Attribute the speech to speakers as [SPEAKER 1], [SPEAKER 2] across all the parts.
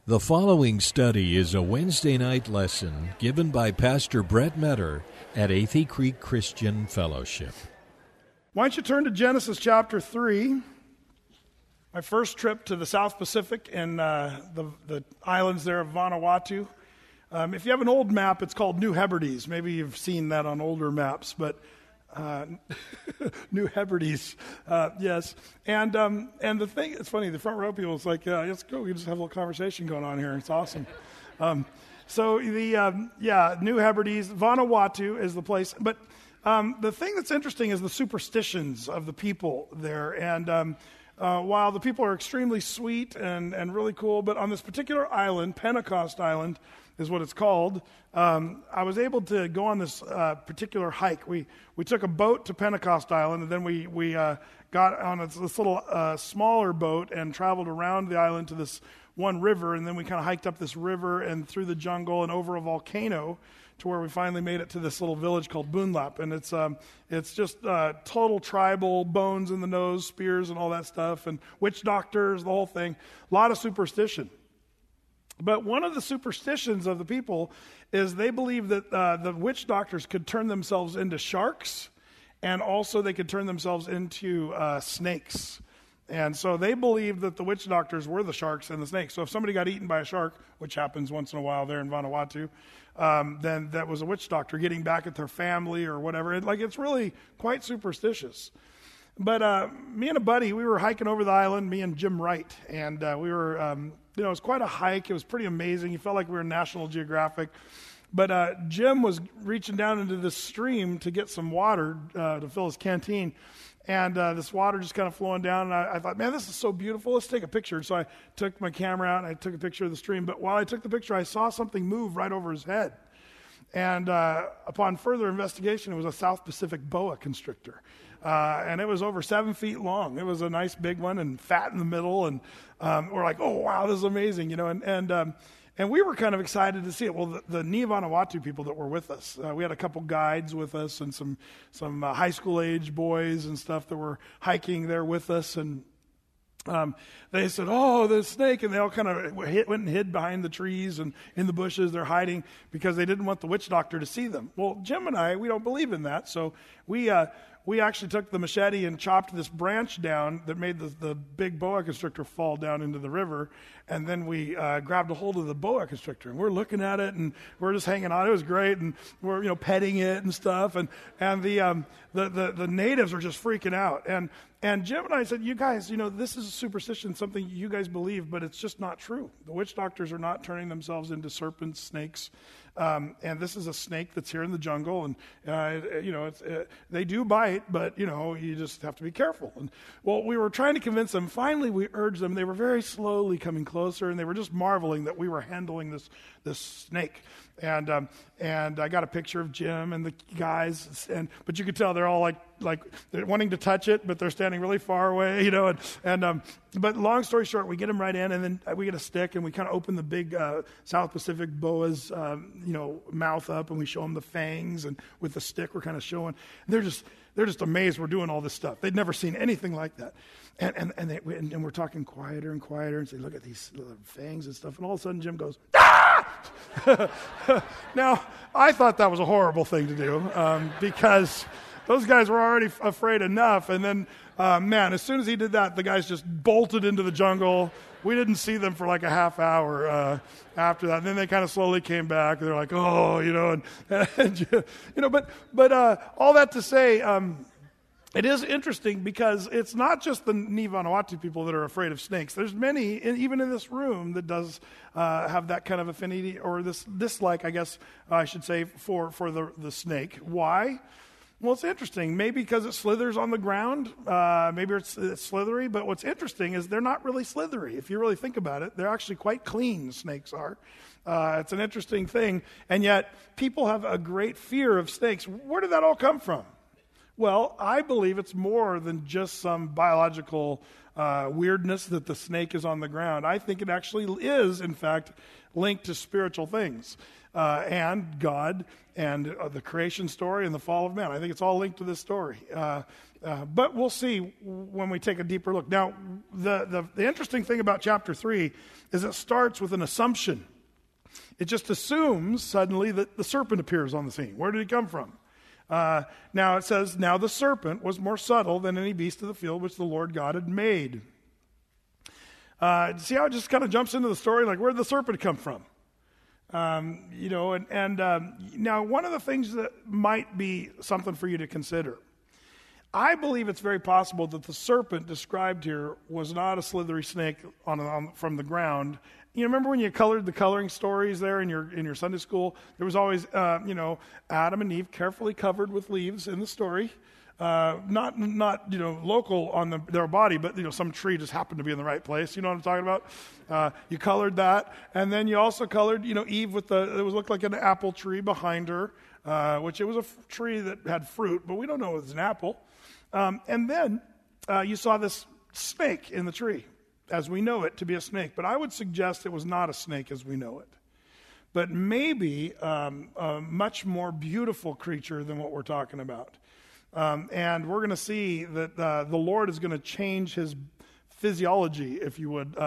[SPEAKER 1] The following study is a Wednesday night lesson given by Pastor Brett Metter at Athey Creek Christian Fellowship.
[SPEAKER 2] Why don't you turn to Genesis chapter 3, my first trip to the South Pacific and the islands there of Vanuatu. If you have an old map, it's called New Hebrides. Maybe you've seen that on older maps, but New Hebrides, yes. And the thing, it's funny, the front row people, it's like, let's go, we just have a little conversation going on here. It's awesome. New Hebrides, Vanuatu is the place. But the thing that's interesting is the superstitions of the people there. And while the people are extremely sweet and really cool, but on this particular island, Pentecost Island is what it's called, I was able to go on this particular hike. We took a boat to Pentecost Island, and then we got on this little smaller boat and traveled around the island to this one river, and then we kind of hiked up this river and through the jungle and over a volcano to where we finally made it to this little village called Boonlap. And it's just total tribal, bones in the nose, spears and all that stuff, and witch doctors, the whole thing. A lot of superstition. But one of the superstitions of the people is they believe that the witch doctors could turn themselves into sharks, and also they could turn themselves into snakes. And so they believed that the witch doctors were the sharks and the snakes. So if somebody got eaten by a shark, which happens once in a while there in Vanuatu, then that was a witch doctor getting back at their family or whatever. It's really quite superstitious. But me and a buddy, we were hiking over the island, me and Jim Wright, and we were, it was quite a hike. It was pretty amazing. You felt like we were National Geographic. But Jim was reaching down into this stream to get some water to fill his canteen, and this water just kind of flowing down, and I thought, man, this is so beautiful. Let's take a picture. So I took my camera out, and I took a picture of the stream. But while I took the picture, I saw something move right over his head. And upon further investigation, it was a South Pacific boa constrictor. And it was over 7 feet long. It was a nice big one and fat in the middle. And we're like, oh, wow, this is amazing, And we were kind of excited to see it. Well, the Ni Vanuatu people that were with us, we had a couple guides with us and some high school age boys and stuff that were hiking there with us. And they said, oh, the snake, and they all kind of went and hid behind the trees and in the bushes. They're hiding because they didn't want the witch doctor to see them. Well, Jim and I, we don't believe in that, so we actually took the machete and chopped this branch down that made the big boa constrictor fall down into the river, and then we grabbed a hold of the boa constrictor, and we're looking at it, and we're just hanging on. It was great, and we're petting it and stuff, and the natives are just freaking out, and Jim and I said, you guys, this is a superstition, something you guys believe, but it's just not true. The witch doctors are not turning themselves into serpents, snakes, and this is a snake that's here in the jungle, and they do bite, but you just have to be careful. And well, we were trying to convince them. Finally, we urged them. They were very slowly coming closer, and they were just marveling that we were handling this snake. And I got a picture of Jim and the guys, but you could tell they're all like they're wanting to touch it, but they're standing really far away, But long story short, we get them right in, and then we get a stick, and we kind of open the big South Pacific boa's mouth up, and we show them the fangs, and with the stick we're kind of showing. They're just amazed we're doing all this stuff. They'd never seen anything like that, and we're talking quieter and quieter, and say, look at these little fangs and stuff, and all of a sudden Jim goes, ah! Now, I thought that was a horrible thing to do because those guys were already afraid enough. And then, as soon as he did that, the guys just bolted into the jungle. We didn't see them for like a half hour after that. And then they kind of slowly came back. They're like, oh, but all that to say, it is interesting because it's not just the Ni Vanuatu people that are afraid of snakes. There's many, even in this room, that does have that kind of affinity or this dislike, I guess I should say, for the snake. Why? Well, it's interesting. Maybe because it slithers on the ground. Maybe it's slithery. But what's interesting is they're not really slithery. If you really think about it, they're actually quite clean, snakes are. It's an interesting thing. And yet, people have a great fear of snakes. Where did that all come from? Well, I believe it's more than just some biological weirdness that the snake is on the ground. I think it actually is, in fact, linked to spiritual things and God and the creation story and the fall of man. I think it's all linked to this story. But we'll see when we take a deeper look. Now, the interesting thing about chapter 3 is it starts with an assumption. It just assumes suddenly that the serpent appears on the scene. Where did he come from? Now it says, now the serpent was more subtle than any beast of the field which the Lord God had made. See how it just kind of jumps into the story? Like, where did the serpent come from? Now one of the things that might be something for you to consider. I believe it's very possible that the serpent described here was not a slithery snake from the ground. You remember when you colored the coloring stories there in your Sunday school? There was always, Adam and Eve carefully covered with leaves in the story. Not local on their body, but, some tree just happened to be in the right place. You know what I'm talking about? You colored that. And then you also colored, Eve with it looked like an apple tree behind her, which it was a tree that had fruit, but we don't know it was an apple. And then you saw this snake in the tree, as we know it to be a snake. But I would suggest it was not a snake as we know it, but maybe a much more beautiful creature than what we're talking about. And we're going to see that the Lord is going to change his physiology, if you would,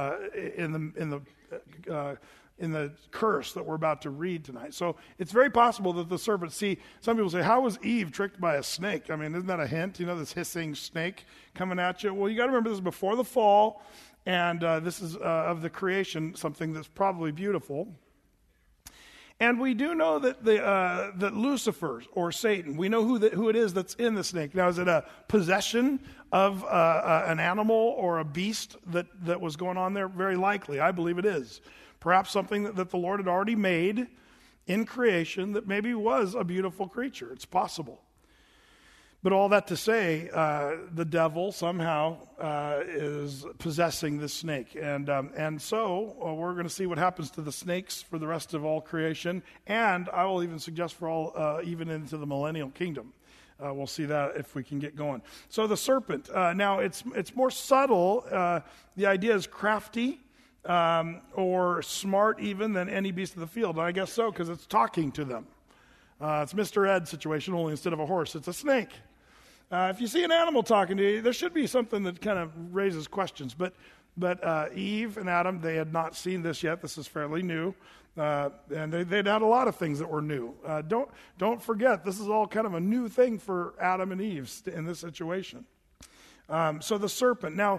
[SPEAKER 2] in the curse that we're about to read tonight. So it's very possible that the serpent, some people say, how was Eve tricked by a snake? I mean, isn't that a hint? This hissing snake coming at you. Well, you got to remember this is before the fall, and this is of the creation, something that's probably beautiful. And we do know that that Lucifer, or Satan, we know who it is that's in the snake. Now, is it a possession of an animal or a beast that was going on there? Very likely. I believe it is. Perhaps something that the Lord had already made in creation that maybe was a beautiful creature. It's possible. But all that to say, the devil somehow is possessing this snake. And so we're going to see what happens to the snakes for the rest of all creation. And I will even suggest for all, even into the millennial kingdom. We'll see that if we can get going. So the serpent. Now, it's more subtle. The idea is crafty. Or smart even than any beast of the field. And I guess so, because it's talking to them. It's Mr. Ed situation, only instead of a horse, it's a snake. If you see an animal talking to you, there should be something that kind of raises questions. But Eve and Adam, they had not seen this yet. This is fairly new. And they'd had a lot of things that were new. Don't forget, this is all kind of a new thing for Adam and Eve in this situation. So the serpent. Now,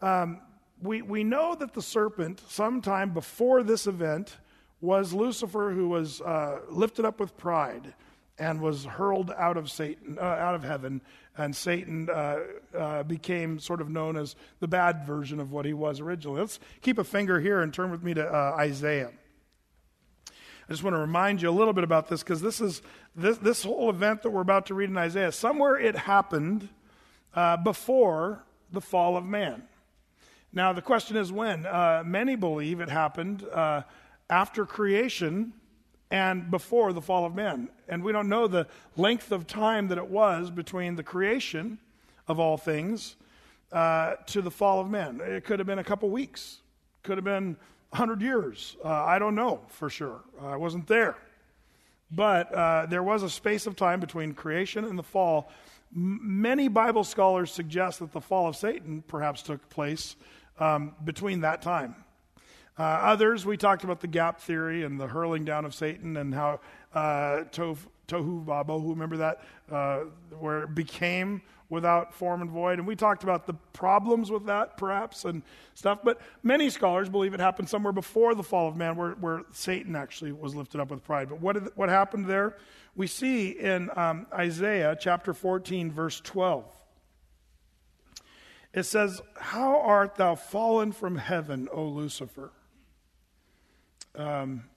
[SPEAKER 2] We know that the serpent, sometime before this event, was Lucifer, who was lifted up with pride and was hurled out of heaven, and Satan became sort of known as the bad version of what he was originally. Let's keep a finger here and turn with me to Isaiah. I just want to remind you a little bit about this, because this whole event that we're about to read in Isaiah, somewhere it happened before the fall of man. Now, the question is when. Many believe it happened after creation and before the fall of man. And we don't know the length of time that it was between the creation of all things to the fall of man. It could have been a couple weeks. Could have been 100 years. I don't know for sure. I wasn't there. But there was a space of time between creation and the fall. Many Bible scholars suggest that the fall of Satan perhaps took place between that time. Others, we talked about the gap theory and the hurling down of Satan and how tohu vabohu, remember that, where it became without form and void. And we talked about the problems with that, perhaps, and stuff. But many scholars believe it happened somewhere before the fall of man, where Satan actually was lifted up with pride. But what happened there? We see in Isaiah chapter 14, verse 12. It says, "How art thou fallen from heaven, O Lucifer?" The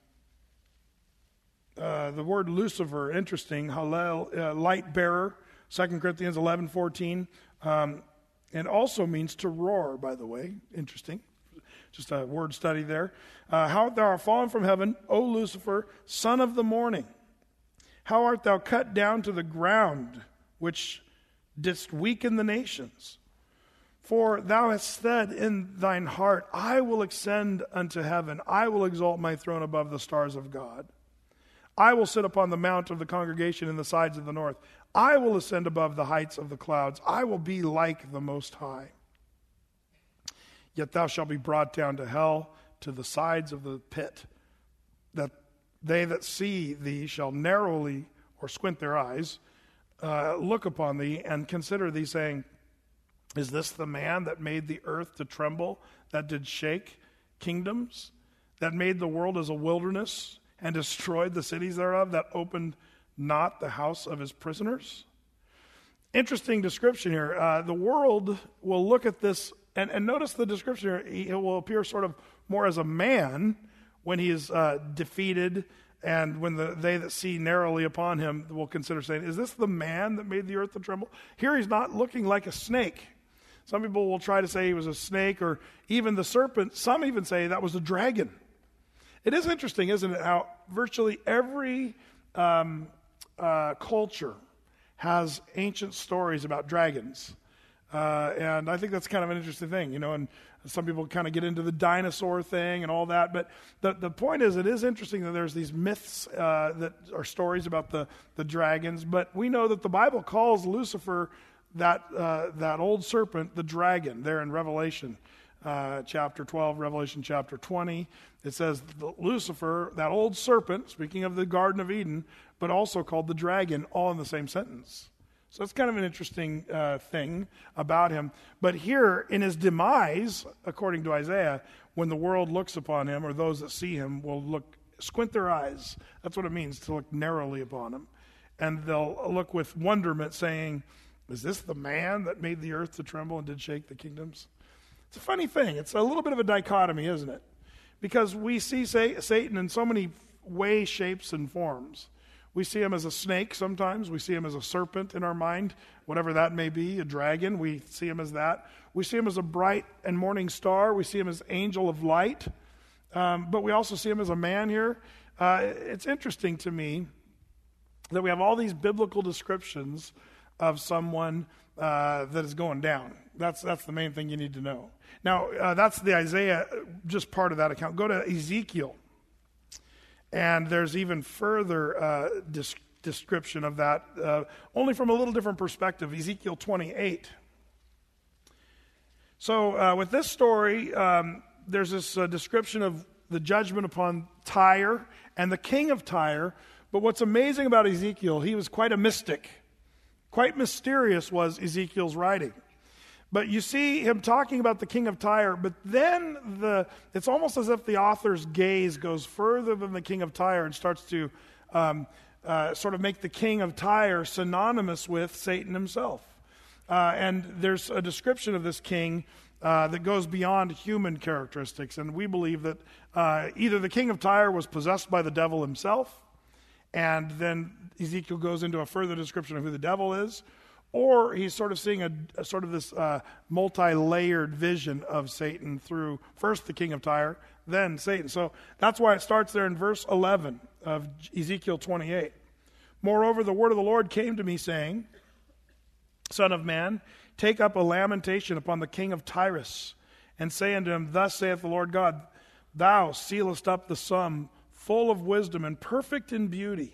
[SPEAKER 2] word Lucifer, interesting, Hallel, light bearer, 2 Corinthians 11:14, and also means to roar, by the way. Interesting. Just a word study there. How art thou fallen from heaven, O Lucifer, son of the morning? How art thou cut down to the ground, which didst weaken the nations? For thou hast said in thine heart, I will ascend unto heaven. I will exalt my throne above the stars of God. I will sit upon the mount of the congregation in the sides of the north. I will ascend above the heights of the clouds. I will be like the Most High. Yet thou shalt be brought down to hell, to the sides of the pit, that they that see thee shall narrowly, or squint their eyes, look upon thee and consider thee, saying, is this the man that made the earth to tremble, that did shake kingdoms, that made the world as a wilderness, and destroyed the cities thereof, that opened not the house of his prisoners? Interesting description here. The world will look at this, and notice the description here. It will appear sort of more as a man when he is defeated, and when they that see narrowly upon him will consider saying, is this the man that made the earth to tremble? Here he's not looking like a snake. Some people will try to say he was a snake, or even the serpent. Some even say that was a dragon. It is interesting, isn't it, how virtually every culture has ancient stories about dragons. And I think that's kind of an interesting thing, and some people kind of get into the dinosaur thing and all that. But the point is, it is interesting that there's these myths that are stories about the dragons. But we know that the Bible calls Lucifer, that old serpent, the dragon, there in Revelation chapter 12, Revelation chapter 20. It says Lucifer, that old serpent, speaking of the Garden of Eden, but also called the dragon, all in the same sentence. So it's kind of an interesting thing about him. But here, in his demise, according to Isaiah, when the world looks upon him, or those that see him will squint their eyes. That's what it means, to look narrowly upon him. And they'll look with wonderment, saying, is this the man that made the earth to tremble and did shake the kingdoms? It's a funny thing. It's a little bit of a dichotomy, isn't it? Because we see Satan in so many ways, shapes, and forms. We see him as a snake sometimes. We see him as a serpent in our mind, whatever that may be, a dragon. We see him as that. We see him as a bright and morning star. We see him as angel of light. But we also see him as a man here. It's interesting to me that we have all these biblical descriptions of someone that is going down. That's the main thing you need to know. Now, that's the Isaiah, just part of that account. Go to Ezekiel. And there's even further description of that, only from a little different perspective, Ezekiel 28. So with this story, there's this description of the judgment upon Tyre and the king of Tyre. But what's amazing about Ezekiel, he was quite a mystic. Quite mysterious was Ezekiel's writing. But you see him talking about the king of Tyre, but then it's almost as if the author's gaze goes further than the king of Tyre and starts to sort of make the king of Tyre synonymous with Satan himself. And there's a description of this king that goes beyond human characteristics. And we believe that either the king of Tyre was possessed by the devil himself, and then Ezekiel goes into a further description of who the devil is, or he's sort of seeing a sort of this multi-layered vision of Satan through first the king of Tyre, then Satan. So that's why it starts there in verse 11 of Ezekiel 28. Moreover, the word of the Lord came to me, saying, Son of man, take up a lamentation upon the king of Tyrus, and say unto him, Thus saith the Lord God, Thou sealest up the sum, full of wisdom and perfect in beauty.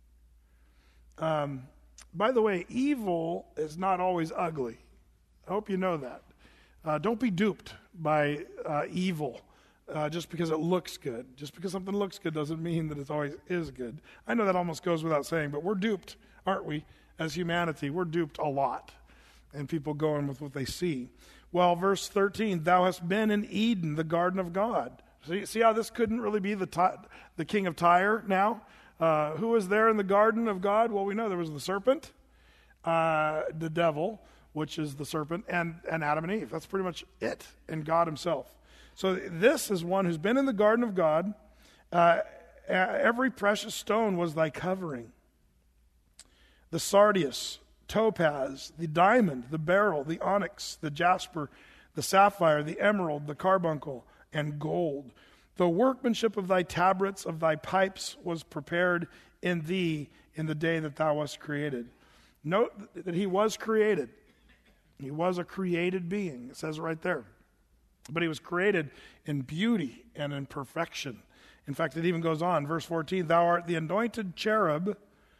[SPEAKER 2] By the way, evil is not always ugly. I hope you know that. Don't be duped by evil just because it looks good. Just because something looks good doesn't mean that it always is good. I know that almost goes without saying, but we're duped, aren't we? As humanity, we're duped a lot. And people going with what they see. Well, verse 13, Thou hast been in Eden, the garden of God. See how this couldn't really be the king of Tyre now? Who was there in the garden of God? Well, we know there was the serpent, the devil, which is the serpent, and Adam and Eve. That's pretty much it, and God himself. So this is one who's been in the garden of God. Every precious stone was thy covering. The sardius, topaz, the diamond, the beryl, the onyx, the jasper, the sapphire, the emerald, the carbuncle, and gold. The workmanship of thy tabrets, of thy pipes, was prepared in thee in the day that thou wast created. Note that he was created. He was a created being. It says right there. But he was created in beauty and in perfection. In fact, it even goes on. Verse 14, thou art the anointed cherub.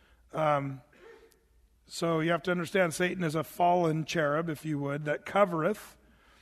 [SPEAKER 2] So you have to understand Satan is a fallen cherub, if you would, that covereth.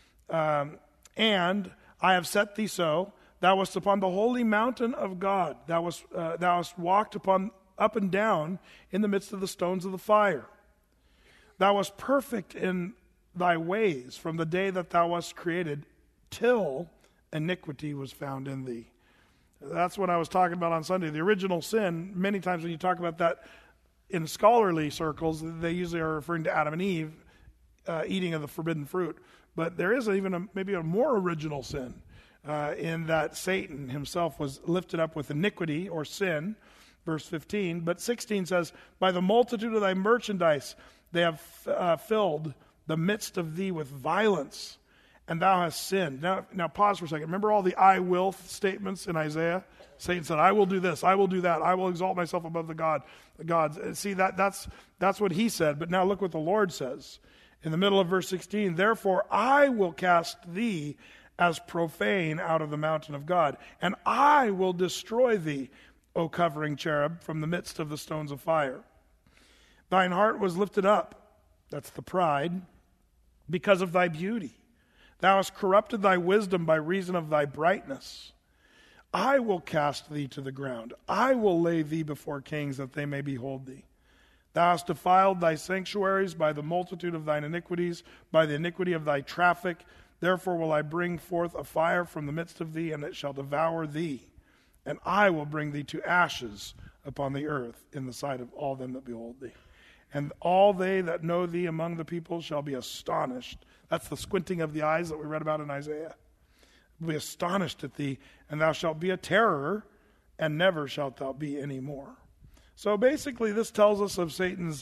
[SPEAKER 2] And I have set thee so. Thou wast upon the holy mountain of God. Thou hast walked upon up and down in the midst of the stones of the fire. Thou wast perfect in thy ways from the day that thou wast created till iniquity was found in thee. That's what I was talking about on Sunday. The original sin, many times when you talk about that in scholarly circles, they usually are referring to Adam and Eve eating of the forbidden fruit. But there is maybe a more original sin in that Satan himself was lifted up with iniquity or sin, verse 15. But 16 says, by the multitude of thy merchandise they have filled the midst of thee with violence, and thou hast sinned. Now pause for a second. Remember all the I will statements in Isaiah? Satan said, I will do this, I will do that, I will exalt myself above the gods. See, that's what he said. But now look what the Lord says. In the middle of verse 16, therefore I will cast thee as profane out of the mountain of God, and I will destroy thee, O covering cherub, from the midst of the stones of fire. Thine heart was lifted up, that's the pride, because of thy beauty. Thou hast corrupted thy wisdom by reason of thy brightness. I will cast thee to the ground. I will lay thee before kings that they may behold thee. Thou hast defiled thy sanctuaries by the multitude of thine iniquities, by the iniquity of thy traffic. Therefore will I bring forth a fire from the midst of thee, and it shall devour thee. And I will bring thee to ashes upon the earth in the sight of all them that behold thee. And all they that know thee among the people shall be astonished. That's the squinting of the eyes that we read about in Isaiah. Be astonished at thee, and thou shalt be a terror, and never shalt thou be any more. So basically this tells us of Satan's,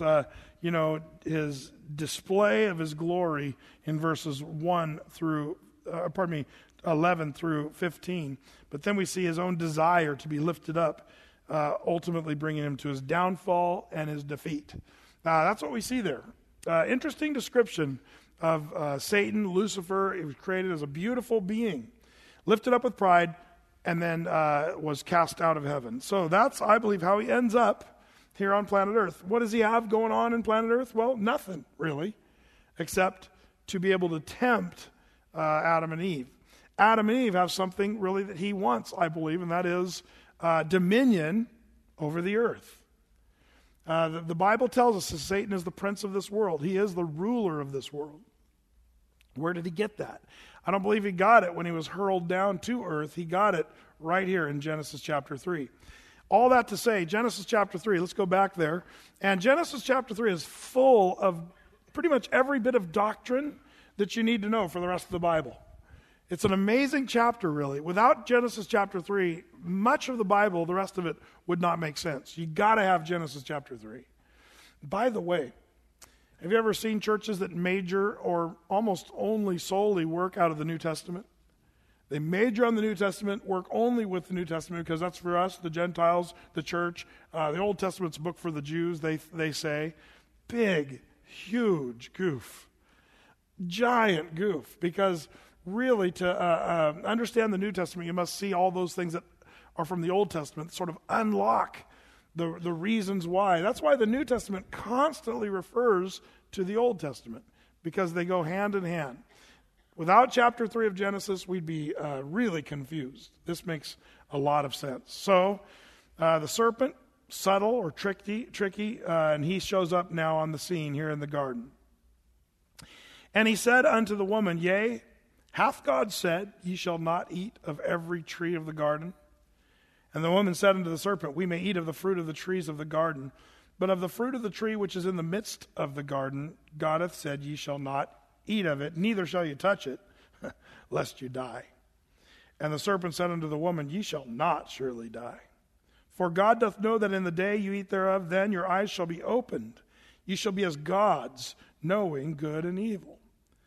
[SPEAKER 2] his display of his glory in verses 11 through 15. But then we see his own desire to be lifted up, ultimately bringing him to his downfall and his defeat. That's what we see there. Interesting description of Satan, Lucifer. He was created as a beautiful being, lifted up with pride, and then was cast out of heaven. So that's, I believe, how he ends up here on planet Earth. What does he have going on in planet Earth? Well, nothing, really, except to be able to tempt Adam and Eve. Adam and Eve have something, really, that he wants, I believe, and that is dominion over the earth. The Bible tells us that Satan is the prince of this world. He is the ruler of this world. Where did he get that? I don't believe he got it when he was hurled down to earth. He got it right here in Genesis chapter 3. All that to say, Genesis chapter 3, let's go back there. And Genesis chapter 3 is full of pretty much every bit of doctrine that you need to know for the rest of the Bible. It's an amazing chapter, really. Without Genesis chapter 3, much of the Bible, the rest of it, would not make sense. You got to have Genesis chapter 3. By the way, have you ever seen churches that major or almost only solely work out of the New Testament? They major on the New Testament, work only with the New Testament, because that's for us, the Gentiles, the church. The Old Testament's a book for the Jews, they say. Big, huge goof. Giant goof, because really, to understand the New Testament, you must see all those things that are from the Old Testament, sort of unlock the reasons why. That's why the New Testament constantly refers to the Old Testament, because they go hand in hand. Without chapter 3 of Genesis, we'd be really confused. This makes a lot of sense. So, the serpent, subtle or tricky, and he shows up now on the scene here in the garden. And he said unto the woman, Yea, hath God said, Ye shall not eat of every tree of the garden? And the woman said unto the serpent, We may eat of the fruit of the trees of the garden, but of the fruit of the tree which is in the midst of the garden, God hath said, Ye shall not eat of it, neither shall you touch it, lest you die. And the serpent said unto the woman, Ye shall not surely die. For God doth know that in the day you eat thereof, then your eyes shall be opened. Ye shall be as gods, knowing good and evil.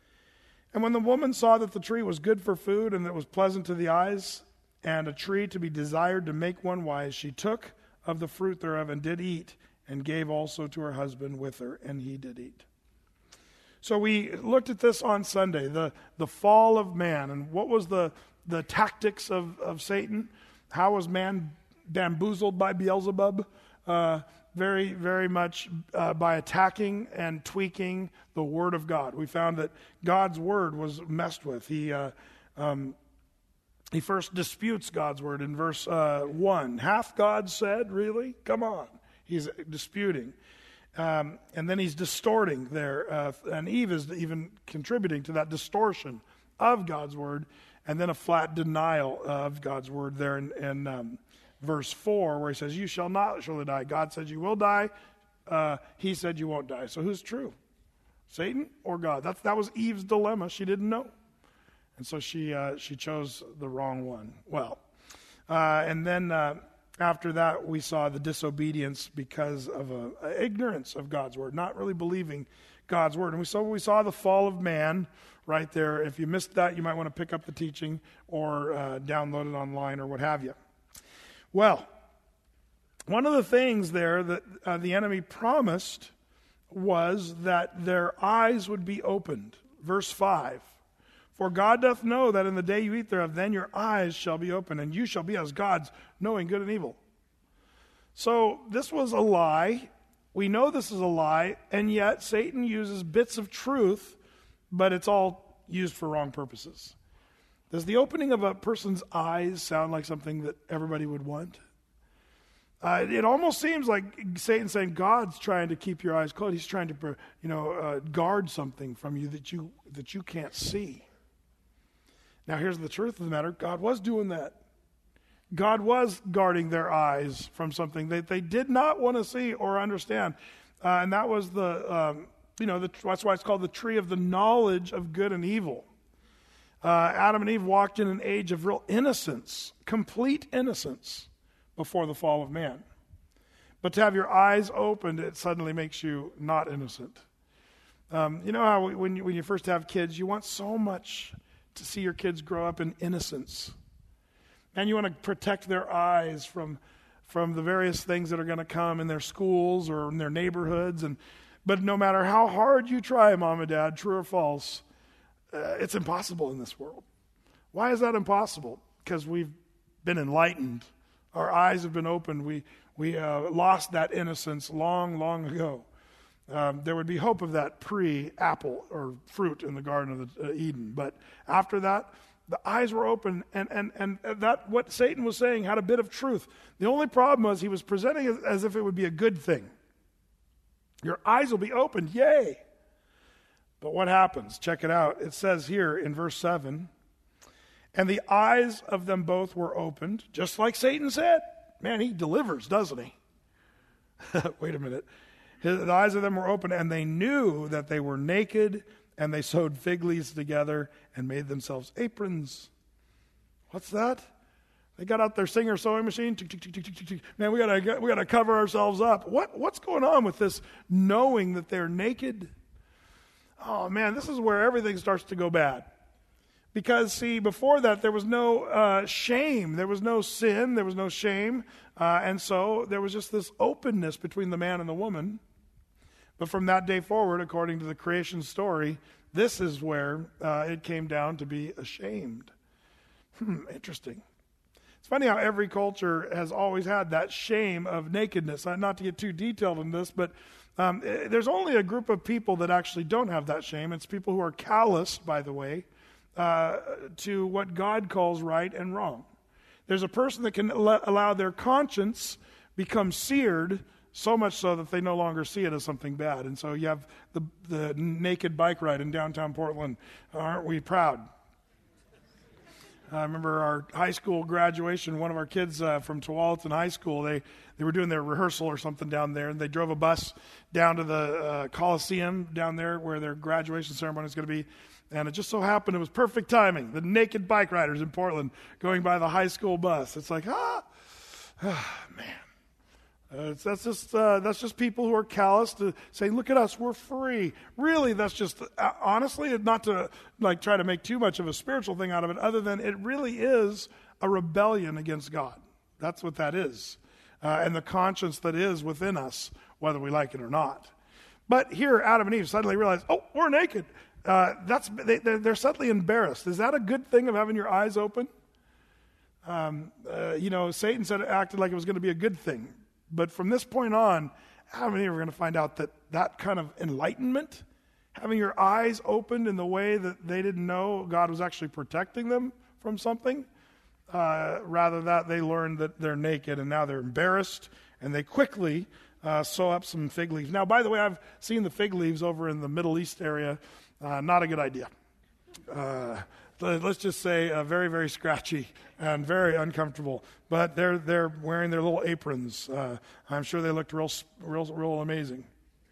[SPEAKER 2] And when the woman saw that the tree was good for food, and that it was pleasant to the eyes, and a tree to be desired to make one wise, she took of the fruit thereof, and did eat, and gave also to her husband with her, and he did eat. So we looked at this on Sunday, the fall of man, and what was the tactics of Satan? How was man bamboozled by Beelzebub? Very, very much by attacking and tweaking the Word of God. We found that God's Word was messed with. He first disputes God's Word in verse 1. Hath God said, really? Come on. He's disputing. And then he's distorting there. And Eve is even contributing to that distortion of God's Word. And then a flat denial of God's Word there in verse 4, where he says, you shall not surely die. God said you will die. He said you won't die. So who's true? Satan or God? That was Eve's dilemma. She didn't know. And so she chose the wrong one. Well, and then after that, we saw the disobedience because of ignorance of God's Word, not really believing God's Word. And we saw the fall of man right there. If you missed that, you might want to pick up the teaching or download it online or what have you. Well, one of the things there that the enemy promised was that their eyes would be opened. Verse 5, for God doth know that in the day you eat thereof, then your eyes shall be opened, and you shall be as gods, knowing good and evil. So this was a lie. We know this is a lie, and yet Satan uses bits of truth, but it's all used for wrong purposes. Does the opening of a person's eyes sound like something that everybody would want? It almost seems like Satan's saying God's trying to keep your eyes closed. He's trying to, guard something from you that you can't see. Now, here's the truth of the matter: God was doing that. God was guarding their eyes from something that they did not want to see or understand, and that was that's why it's called the tree of the knowledge of good and evil. Adam and Eve walked in an age of real innocence, complete innocence, before the fall of man. But to have your eyes opened, it suddenly makes you not innocent. You know how when you first have kids, you want so much to see your kids grow up in innocence. And you want to protect their eyes from the various things that are going to come in their schools or in their neighborhoods. But no matter how hard you try, Mom and Dad, true or false, it's impossible in this world. Why is that impossible? Because we've been enlightened. Our eyes have been opened. We lost that innocence long, long ago. There would be hope of that pre-apple or fruit in the Garden of Eden. But after that, the eyes were open, and that what Satan was saying had a bit of truth. The only problem was he was presenting it as if it would be a good thing. Your eyes will be opened, yay! But what happens? Check it out. It says here in verse 7, and the eyes of them both were opened, just like Satan said. Man, he delivers, doesn't he? Wait a minute. The eyes of them were open, and they knew that they were naked, and they sewed fig leaves together and made themselves aprons. What's that? They got out their Singer sewing machine. Man, we gotta cover ourselves up. What's going on with this knowing that they're naked? Oh man, this is where everything starts to go bad. Because, see, before that, there was no shame. There was no sin. There was no shame. And so there was just this openness between the man and the woman. But from that day forward, according to the creation story, this is where it came down to be ashamed. Interesting. It's funny how every culture has always had that shame of nakedness. Not to get too detailed in this, but there's only a group of people that actually don't have that shame. It's people who are callous, by the way, to what God calls right and wrong. There's a person that can allow their conscience become seared, so much so that they no longer see it as something bad. And so you have the naked bike ride in downtown Portland. Aren't we proud? I remember our high school graduation, one of our kids from Tualatin High School, they were doing their rehearsal or something down there, and they drove a bus down to the Coliseum down there where their graduation ceremony is going to be. And it just so happened it was perfect timing. The naked bike riders in Portland going by the high school bus. It's like, man. That's just people who are callous to saying, look at us, we're free. Really, that's just, honestly, not to try to make too much of a spiritual thing out of it, other than it really is a rebellion against God. That's what that is. And the conscience that is within us, whether we like it or not. But here, Adam and Eve suddenly realize, oh, we're naked. They're suddenly embarrassed. Is that a good thing of having your eyes open? Satan said it acted like it was going to be a good thing. But from this point on, Adam and Eve are going to find out that kind of enlightenment, having your eyes opened in the way that they didn't know God was actually protecting them from something, rather that they learned that they're naked and now they're embarrassed, and they quickly sew up some fig leaves. Now, by the way, I've seen the fig leaves over in the Middle East area. Not a good idea. Let's just say very, very scratchy and very uncomfortable. But they're wearing their little aprons. I'm sure they looked real amazing.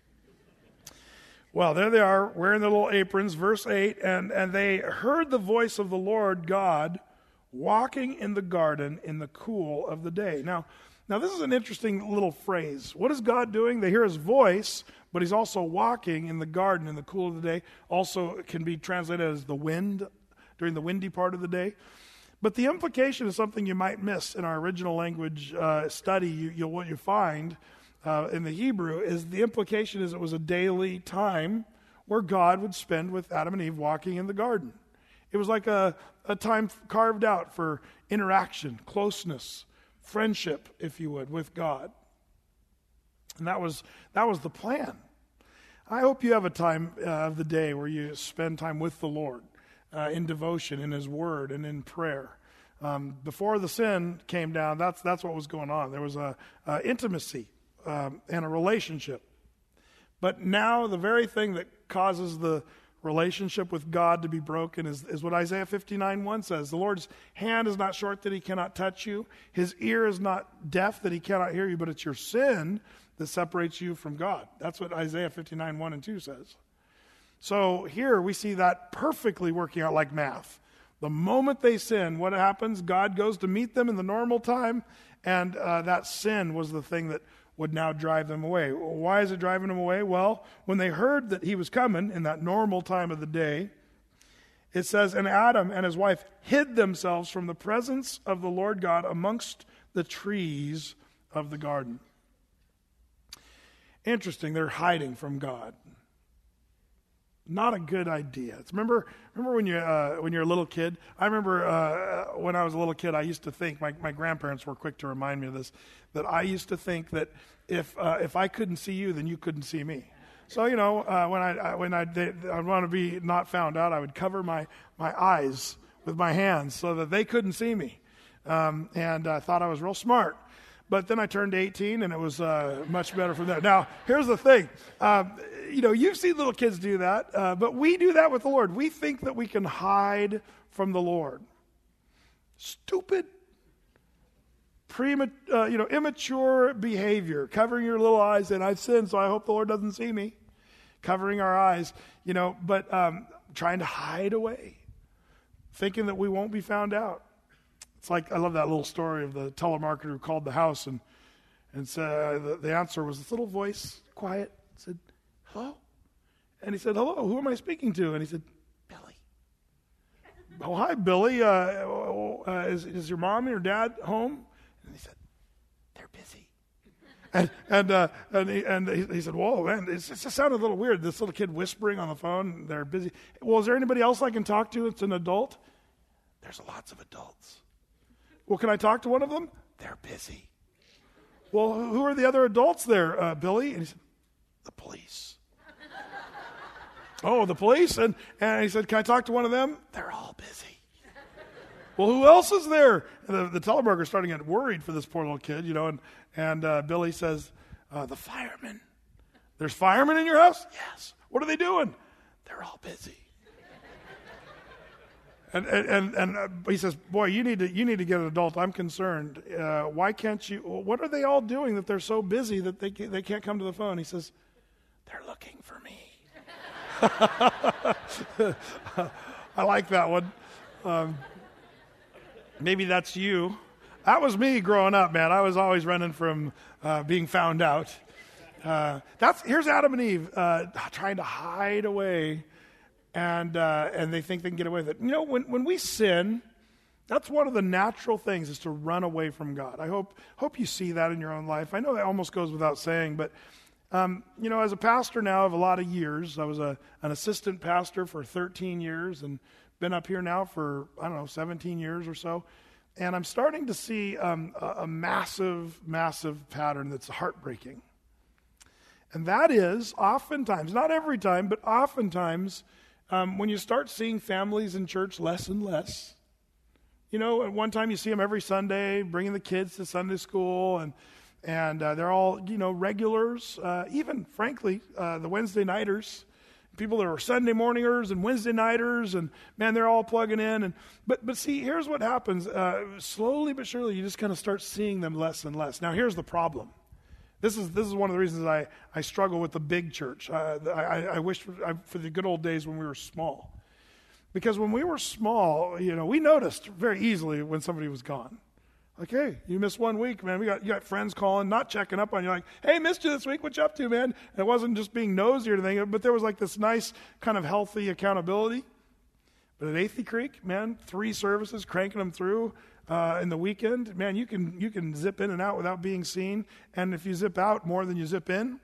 [SPEAKER 2] Well, there they are wearing their little aprons, verse 8, and they heard the voice of the Lord God walking in the garden in the cool of the day. Now this is an interesting little phrase. What is God doing? They hear his voice, but he's also walking in the garden in the cool of the day. Also can be translated as the wind, during the windy part of the day. But the implication is something you might miss in our original language study. What you find in the Hebrew is the implication is it was a daily time where God would spend with Adam and Eve walking in the garden. It was like a time carved out for interaction, closeness, friendship, if you would, with God. And that was the plan. I hope you have a time of the day where you spend time with the Lord in devotion, in his word, and in prayer. Before the sin came down, that's what was going on. There was a intimacy and a relationship. But now the very thing that causes the relationship with God to be broken is what Isaiah 59:1 says. The Lord's hand is not short that he cannot touch you. His ear is not deaf that he cannot hear you, but it's your sin that separates you from God. That's what Isaiah 59:1 and 2 says. So here we see that perfectly working out like math. The moment they sin, what happens? God goes to meet them in the normal time, and that sin was the thing that would now drive them away. Why is it driving them away? Well, when they heard that he was coming in that normal time of the day, it says, and Adam and his wife hid themselves from the presence of the Lord God amongst the trees of the garden. Interesting, they're hiding from God. Not a good idea. Remember when you're a little kid? I remember when I was a little kid, I used to think, my grandparents were quick to remind me of this, that I used to think that if I couldn't see you, then you couldn't see me. So when I want to be not found out, I would cover my eyes with my hands so that they couldn't see me, and I thought I was real smart. But then I turned 18, and it was much better from there. Now, here's the thing. You've seen little kids do that, but we do that with the Lord. We think that we can hide from the Lord. Stupid, immature behavior. Covering your little eyes, and I've sinned, so I hope the Lord doesn't see me. Covering our eyes, but trying to hide away. Thinking that we won't be found out. It's like, I love that little story of the telemarketer who called the house and said, the answer was this little voice, quiet, said, hello? And he said, hello, who am I speaking to? And he said, Billy. Oh, hi, Billy. Is your mom and your dad home? And he said, they're busy. And he said, whoa, man, it just sounded a little weird. This little kid whispering on the phone, they're busy. Well, is there anybody else I can talk to? It's an adult. There's lots of adults. Well, can I talk to one of them? They're busy. Well, who are the other adults there, Billy? And he said, the police. Oh, the police? And he said, can I talk to one of them? They're all busy. Well, who else is there? And the telemarketer's starting to get worried for this poor little kid, and Billy says, the firemen. There's firemen in your house? Yes. What are they doing? They're all busy. And he says, boy, you need to get an adult. I'm concerned. Why can't you? What are they all doing that they're so busy that they can't come to the phone? He says, they're looking for me. I like that one. Maybe that's you. That was me growing up, man. I was always running from being found out. Here's Adam and Eve trying to hide away. And they think they can get away with it. When we sin, that's one of the natural things is to run away from God. I hope you see that in your own life. I know that almost goes without saying, but As a pastor now of a lot of years, I was an assistant pastor for 13 years and been up here now for, 17 years or so. And I'm starting to see a massive, massive pattern that's heartbreaking. And that is oftentimes, not every time, but oftentimes, when you start seeing families in church less and less. At one time you see them every Sunday, bringing the kids to Sunday school, and they're all, regulars. Even, frankly, the Wednesday nighters, people that are Sunday morningers and Wednesday nighters, and man, they're all plugging in. But see, here's what happens. Slowly but surely, you just kind of start seeing them less and less. Now, here's the problem. This is one of the reasons I struggle with the big church. I wish for the good old days when we were small. Because when we were small, we noticed very easily when somebody was gone. Like, hey, you missed 1 week, man. You got friends calling, not checking up on you. Like, hey, missed you this week. What you up to, man? And it wasn't just being nosy or anything, but there was like this nice kind of healthy accountability. But at Athey Creek, man, 3 services, cranking them through in the weekend. Man, you can zip in and out without being seen. And if you zip out more than you zip in,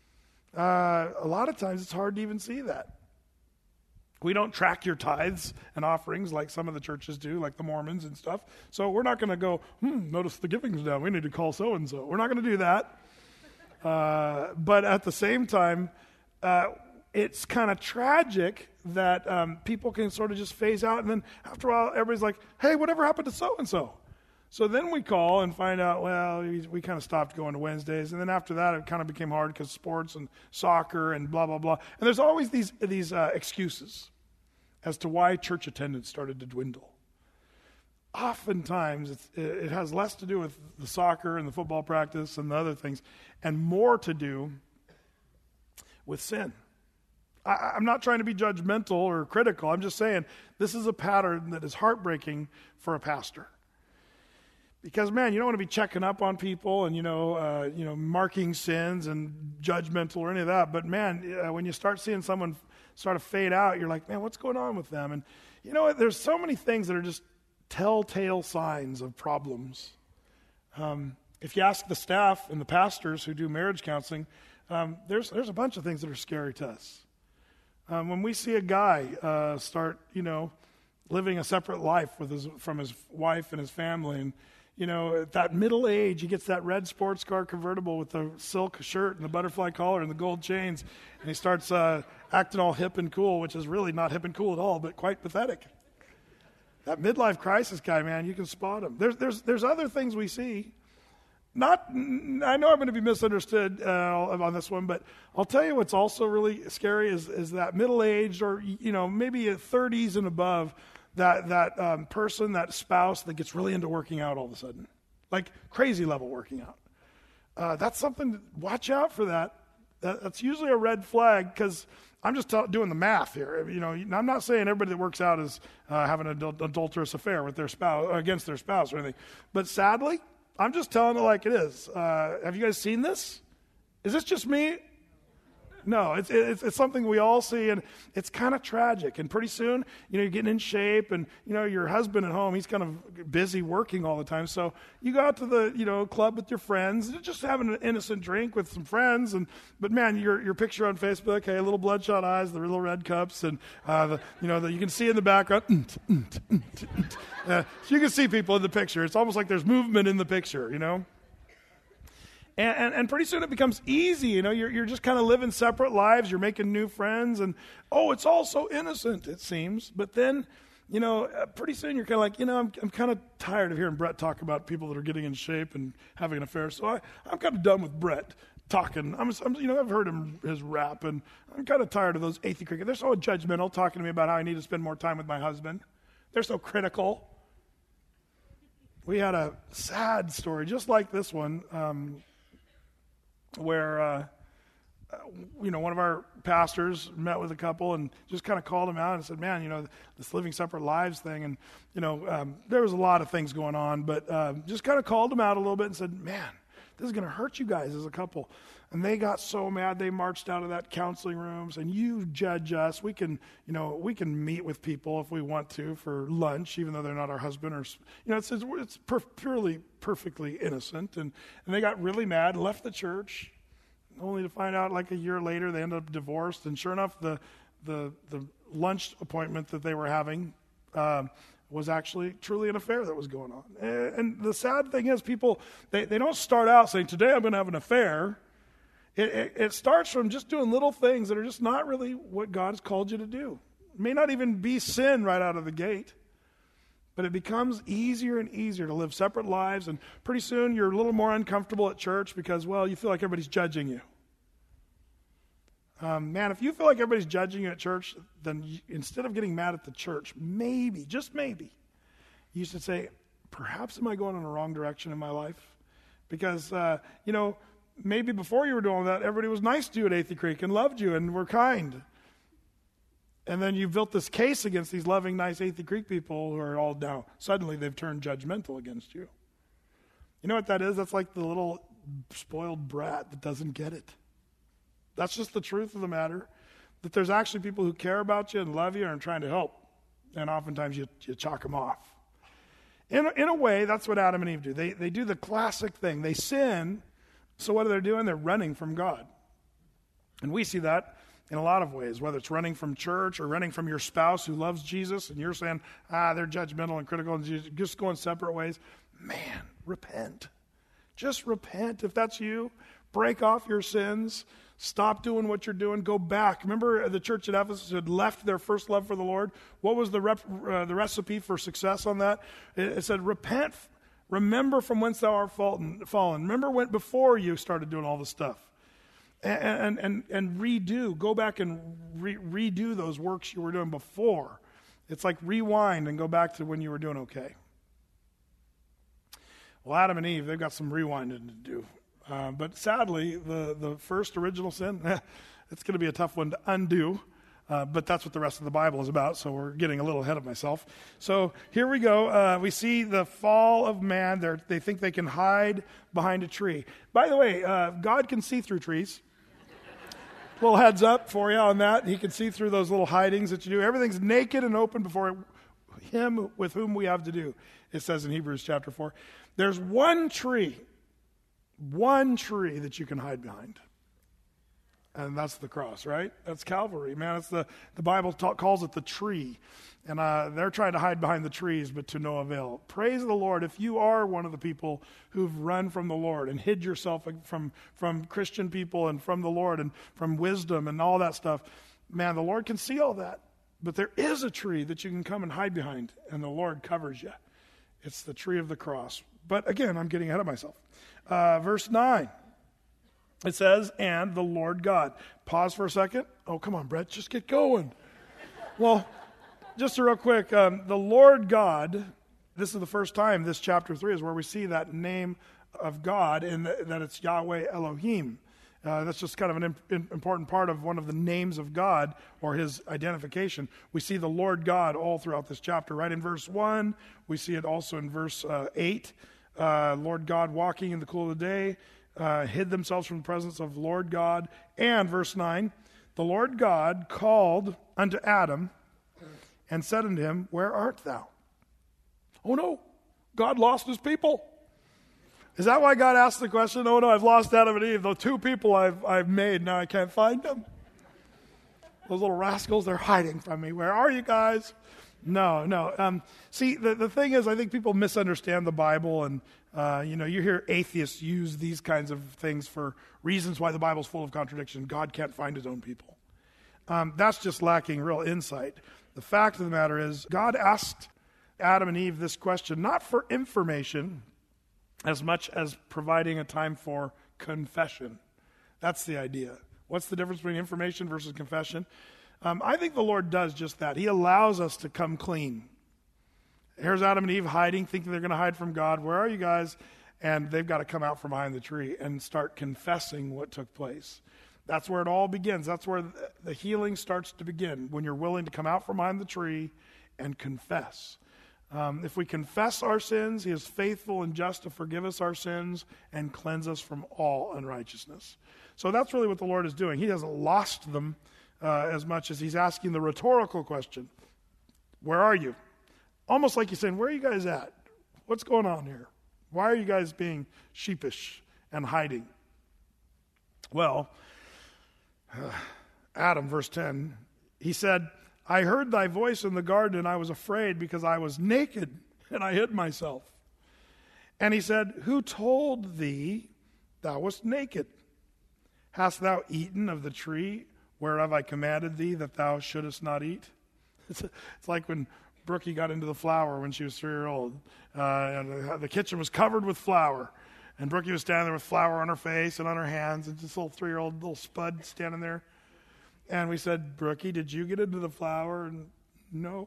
[SPEAKER 2] a lot of times it's hard to even see that. We don't track your tithes and offerings like some of the churches do, like the Mormons and stuff. So we're not going to go, notice the giving's down. We need to call so-and-so. We're not going to do that. But at the same time, it's kind of tragic that people can sort of just phase out. And then after a while, everybody's like, hey, whatever happened to so-and-so? So then we call and find out, well, we kind of stopped going to Wednesdays. And then after that, it kind of became hard because sports and soccer and blah, blah, blah. And there's always these excuses as to why church attendance started to dwindle. Oftentimes, it has less to do with the soccer and the football practice and the other things, and more to do with sin. I'm not trying to be judgmental or critical. I'm just saying this is a pattern that is heartbreaking for a pastor. Because, man, you don't want to be checking up on people and, marking sins and judgmental or any of that. But, man, when you start seeing someone sort of fade out, you're like, man, what's going on with them? And, there's so many things that are just telltale signs of problems. If you ask the staff and the pastors who do marriage counseling, there's a bunch of things that are scary to us. When we see a guy start, living a separate life from his wife and his family, and at that middle age, he gets that red sports car convertible with the silk shirt and the butterfly collar and the gold chains, and he starts acting all hip and cool, which is really not hip and cool at all, but quite pathetic. That midlife crisis guy, man, you can spot him. There's other things we see. I know I'm going to be misunderstood on this one, but I'll tell you what's also really scary is that middle-aged or maybe 30s and above, that person, that spouse that gets really into working out all of a sudden, like crazy level working out. That's something. Watch out for that. That's usually a red flag because I'm just doing the math here. I'm not saying everybody that works out is having an adulterous affair with their spouse against their spouse or anything, but sadly, I'm just telling it like it is. Have you guys seen this? Is this just me? No, it's something we all see, and it's kind of tragic. And pretty soon, you're getting in shape, and your husband at home, he's kind of busy working all the time. So you go out to the club with your friends, just having an innocent drink with some friends, but man, your picture on Facebook, hey, little bloodshot eyes, the little red cups, and you can see in the background. So you can see people in the picture. It's almost like there's movement in the picture, And pretty soon it becomes easy, you're just kind of living separate lives, you're making new friends, and it's all so innocent, it seems. But then, pretty soon you're kind of like, I'm kind of tired of hearing Brett talk about people that are getting in shape and having an affair, so I'm kind of done with Brett talking. I've heard his rap, and I'm kind of tired of those Athey Creek. They're so judgmental, talking to me about how I need to spend more time with my husband. They're so critical. We had a sad story, just like this one, where one of our pastors met with a couple and just kind of called them out and said, man, this living separate lives thing, and there was a lot of things going on, but just kind of called them out a little bit and said, man, this is going to hurt you guys as a couple. And they got so mad they marched out of that counseling room saying, you judge us. We can meet with people if we want to for lunch, even though they're not our husband, or it's purely perfectly innocent. And they got really mad, left the church, only to find out like a year later they ended up divorced. And sure enough, the lunch appointment that they were having was actually truly an affair that was going on. And the sad thing is, people, they don't start out saying, today I'm going to have an affair. It starts from just doing little things that are just not really what God has called you to do. It may not even be sin right out of the gate, but it becomes easier and easier to live separate lives, and pretty soon you're a little more uncomfortable at church because, well, you feel like everybody's judging you. Man, if you feel like everybody's judging you at church, then instead of getting mad at the church, maybe, just maybe, you should say, perhaps am I going in the wrong direction in my life? Because, maybe before you were doing all that, everybody was nice to you at Athey Creek and loved you and were kind. And then you've built this case against these loving, nice Athey Creek people who are all down. Suddenly they've turned judgmental against you. You know what that is? That's like the little spoiled brat that doesn't get it. That's just the truth of the matter, that there's actually people who care about you and love you and are trying to help. And oftentimes you chalk them off. In a way, that's what Adam and Eve do. They do the classic thing. They sin, so what are they doing? They're running from God. And we see that in a lot of ways, whether it's running from church or running from your spouse who loves Jesus, and you're saying, they're judgmental and critical and just going separate ways. Man, repent. Just repent. If that's you, break off your sins. Stop doing what you're doing. Go back. Remember the church at Ephesus had left their first love for the Lord? What was the recipe for success on that? It said, repent. Remember from whence thou art fallen. Remember when before you started doing all this stuff. And redo. Go back and redo those works you were doing before. It's like rewind and go back to when you were doing okay. Well, Adam and Eve, they've got some rewinding to do. But sadly, the first original sin, it's going to be a tough one to undo. But that's what the rest of the Bible is about, so we're getting a little ahead of myself. So here we go. We see the fall of man. They think they can hide behind a tree. By the way, God can see through trees. Little heads up for you on that. He can see through those little hidings that you do. Everything's naked and open before him with whom we have to do. It says in Hebrews chapter 4. There's one tree that you can hide behind. And that's the cross, right? That's Calvary. Man, it's the Bible calls it the tree. And they're trying to hide behind the trees, but to no avail. Praise the Lord. If you are one of the people who've run from the Lord and hid yourself from Christian people and from the Lord and from wisdom and all that stuff, man, the Lord can see all that. But there is a tree that you can come and hide behind, and the Lord covers you. It's the tree of the cross. But again, I'm getting ahead of myself. Verse 9. It says, and the Lord God. Pause for a second. Oh, come on, Brett, just get going. Well, just real quick, the Lord God, this is the first time this chapter 3 is where we see that name of God and that it's Yahweh Elohim. That's just kind of an important part of one of the names of God or his identification. We see the Lord God all throughout this chapter. Right in verse 1, we see it also in verse 8. Lord God walking in the cool of the day. Hid themselves from the presence of Lord God. And verse 9, the Lord God called unto Adam and said unto him, where art thou? Oh no, God lost his people. Is that why God asked the question? Oh no, I've lost Adam and Eve. The two people I've made, now I can't find them. Those little rascals, they're hiding from me. Where are you guys? No. See, the thing is, I think people misunderstand the Bible, and you hear atheists use these kinds of things for reasons why the Bible's full of contradiction. God can't find his own people. That's just lacking real insight. The fact of the matter is, God asked Adam and Eve this question, not for information, as much as providing a time for confession. That's the idea. What's the difference between information versus confession? I think the Lord does just that. He allows us to come clean. Here's Adam and Eve hiding, thinking they're going to hide from God. Where are you guys? And they've got to come out from behind the tree and start confessing what took place. That's where it all begins. That's where the healing starts to begin, when you're willing to come out from behind the tree and confess. If we confess our sins, he is faithful and just to forgive us our sins and cleanse us from all unrighteousness. So that's really what the Lord is doing. He hasn't lost them as much as he's asking the rhetorical question, where are you? Almost like he's saying, where are you guys at? What's going on here? Why are you guys being sheepish and hiding? Well, Adam, verse 10, he said, I heard thy voice in the garden, and I was afraid because I was naked, and I hid myself. And he said, who told thee thou wast naked? Hast thou eaten of the tree whereof I commanded thee that thou shouldest not eat? It's like when Brookie got into the flour when she was 3-year-old. And the kitchen was covered with flour. And Brookie was standing there with flour on her face and on her hands, and this little 3-year-old little spud standing there. And we said, Brookie, did you get into the flour? And no.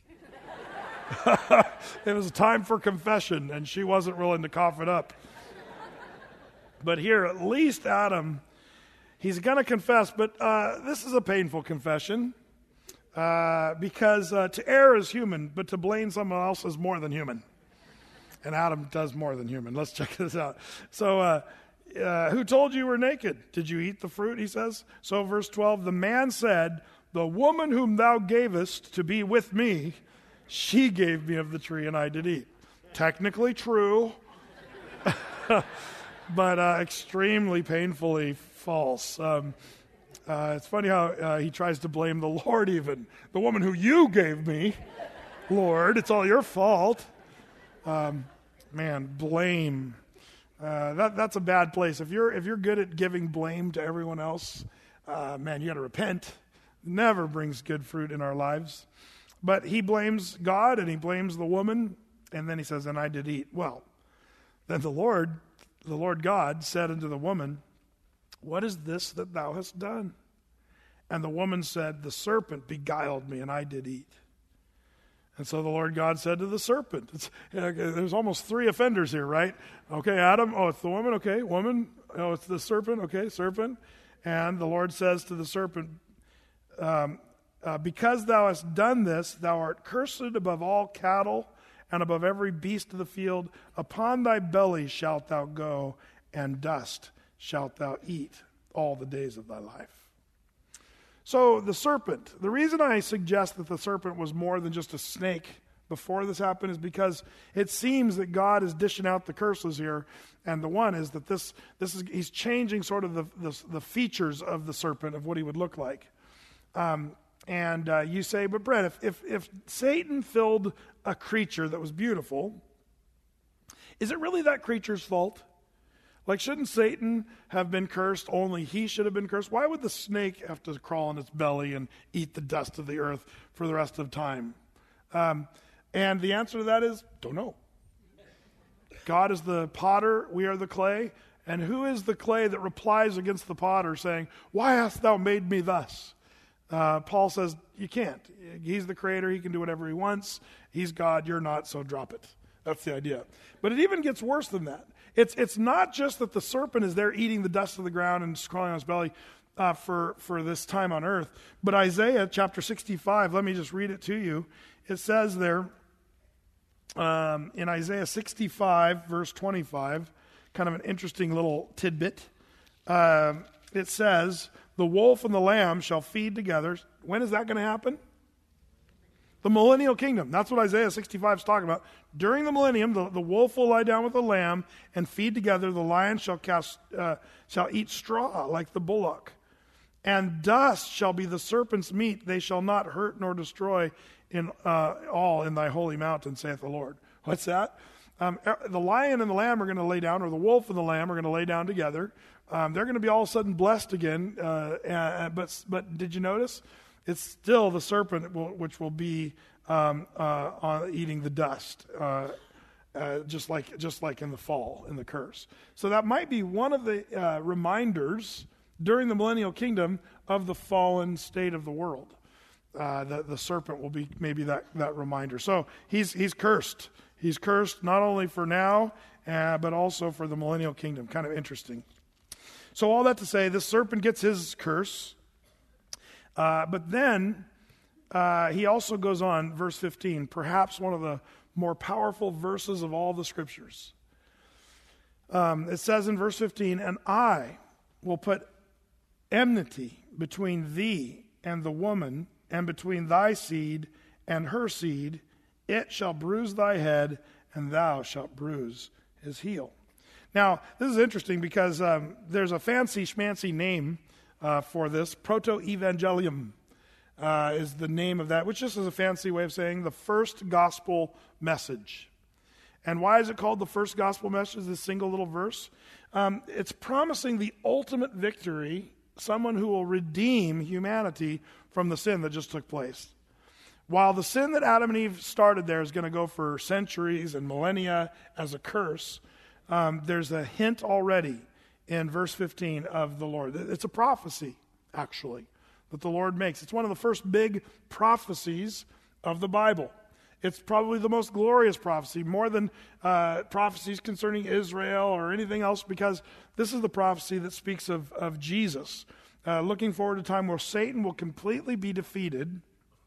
[SPEAKER 2] It was time for confession, and she wasn't willing to cough it up. But here, at least Adam, he's going to confess, but this is a painful confession because to err is human, but to blame someone else is more than human. And Adam does more than human. Let's check this out. So, who told you were naked? Did you eat the fruit, he says? So, verse 12, the man said, the woman whom thou gavest to be with me, she gave me of the tree, and I did eat. Technically true, but extremely painfully false. It's funny how he tries to blame the Lord even. The woman who you gave me, Lord, it's all your fault. Man, blame. That's a bad place. If you're good at giving blame to everyone else, man, you got to repent. Never brings good fruit in our lives. But he blames God and he blames the woman, and then he says, and I did eat. Well, then the Lord God said unto the woman, what is this that thou hast done? And the woman said, the serpent beguiled me, and I did eat. And so the Lord God said to the serpent, there's almost 3 offenders here, right? Okay, Adam, oh, it's the woman, okay, woman, oh, it's the serpent, okay, serpent. And the Lord says to the serpent, because thou hast done this, thou art cursed above all cattle and above every beast of the field. Upon thy belly shalt thou go, and dust shalt thou eat all the days of thy life. So the serpent, the reason I suggest that the serpent was more than just a snake before this happened is because it seems that God is dishing out the curses here. And the one is that this is he's changing sort of the features of the serpent, of what he would look like. And you say, but Brett, if Satan filled a creature that was beautiful, is it really that creature's fault? Like, shouldn't Satan have been cursed? Only he should have been cursed. Why would the snake have to crawl on its belly and eat the dust of the earth for the rest of time? And the answer to that is, don't know. God is the potter, we are the clay. And who is the clay that replies against the potter saying, why hast thou made me thus? Paul says, you can't. He's the creator. He can do whatever he wants. He's God. You're not, so drop it. That's the idea. But it even gets worse than that. It's not just that the serpent is there eating the dust of the ground and crawling on his belly for this time on earth. But Isaiah chapter 65, let me just read it to you. It says there in Isaiah 65, verse 25, kind of an interesting little tidbit. It says, the wolf and the lamb shall feed together. When is that going to happen? The millennial kingdom. That's what Isaiah 65 is talking about. During the millennium, the wolf will lie down with the lamb and feed together. The lion shall eat straw like the bullock. And dust shall be the serpent's meat. They shall not hurt nor destroy all in thy holy mountain, saith the Lord. What's that? The lion and the lamb are going to lay down, or the wolf and the lamb are going to lay down together. They're going to be all of a sudden blessed again. But did you notice? It's still the serpent which will be eating the dust, just like in the fall, in the curse. So that might be one of the reminders during the millennial kingdom of the fallen state of the world. The serpent will be maybe that reminder. So he's cursed. He's cursed not only for now, but also for the millennial kingdom. Kind of interesting. So all that to say, this serpent gets his curse. But then he also goes on, verse 15, perhaps one of the more powerful verses of all the scriptures. It says in verse 15, and I will put enmity between thee and the woman, and between thy seed and her seed. It shall bruise thy head, and thou shalt bruise his heel. Now, this is interesting because there's a fancy schmancy name for this. Proto-Evangelium is the name of that, which just is a fancy way of saying the first gospel message. And why is it called the first gospel message, this single little verse? It's promising the ultimate victory, someone who will redeem humanity from the sin that just took place. While the sin that Adam and Eve started there is going to go for centuries and millennia as a curse, there's a hint already in verse 15 of the Lord. It's a prophecy, actually, that the Lord makes. It's one of the first big prophecies of the Bible. It's probably the most glorious prophecy, more than prophecies concerning Israel or anything else, because this is the prophecy that speaks of Jesus. Looking forward to a time where Satan will completely be defeated.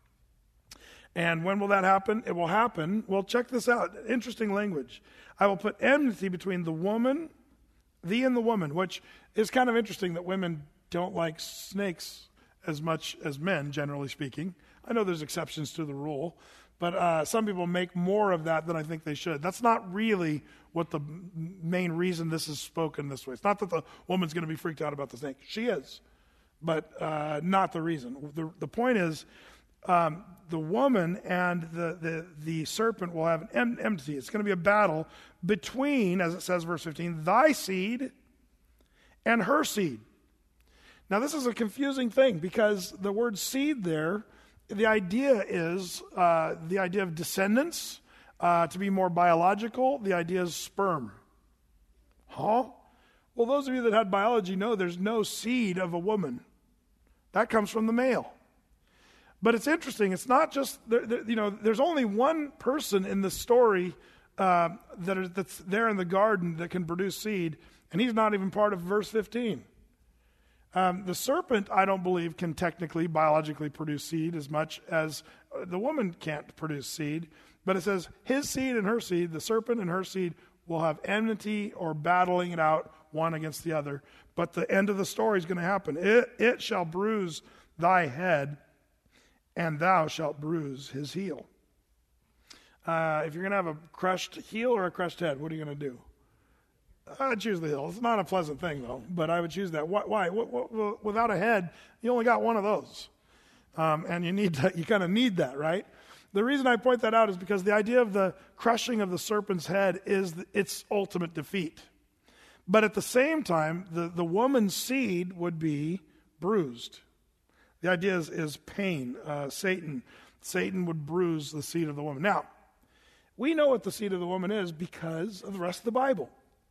[SPEAKER 2] And when will that happen? It will happen. Well, check this out. Interesting language. I will put enmity between the woman, thee and the woman, which is kind of interesting that women don't like snakes as much as men, generally speaking. I know there's exceptions to the rule, but some people make more of that than I think they should. That's not really what the main reason this is spoken this way. It's not that the woman's going to be freaked out about the snake. She is, but not the reason. The point is, the woman and the serpent will have an enmity. It's going to be a battle between, as it says, verse 15, thy seed and her seed. Now, this is a confusing thing because the word seed there, the idea is the idea of descendants, to be more biological. The idea is sperm. Huh? Well, those of you that had biology know there's no seed of a woman. That comes from the male. But it's interesting. It's not just, there's only one person in the story that's there in the garden that can produce seed, and he's not even part of verse 15. The serpent, I don't believe, can technically, biologically produce seed as much as the woman can't produce seed. But it says, his seed and her seed, the serpent and her seed, will have enmity or battling it out one against the other. But the end of the story is going to happen. It shall bruise thy head, and thou shalt bruise his heel. If you're going to have a crushed heel or a crushed head, what are you going to do? I would choose the heel. It's not a pleasant thing, though, but I would choose that. Why? Without a head, you only got one of those. And you kind of need that, right? The reason I point that out is because the idea of the crushing of the serpent's head is its ultimate defeat. But at the same time, the woman's seed would be bruised. The idea is pain. Satan would bruise the seed of the woman. Now, we know what the seed of the woman is because of the rest of the Bible.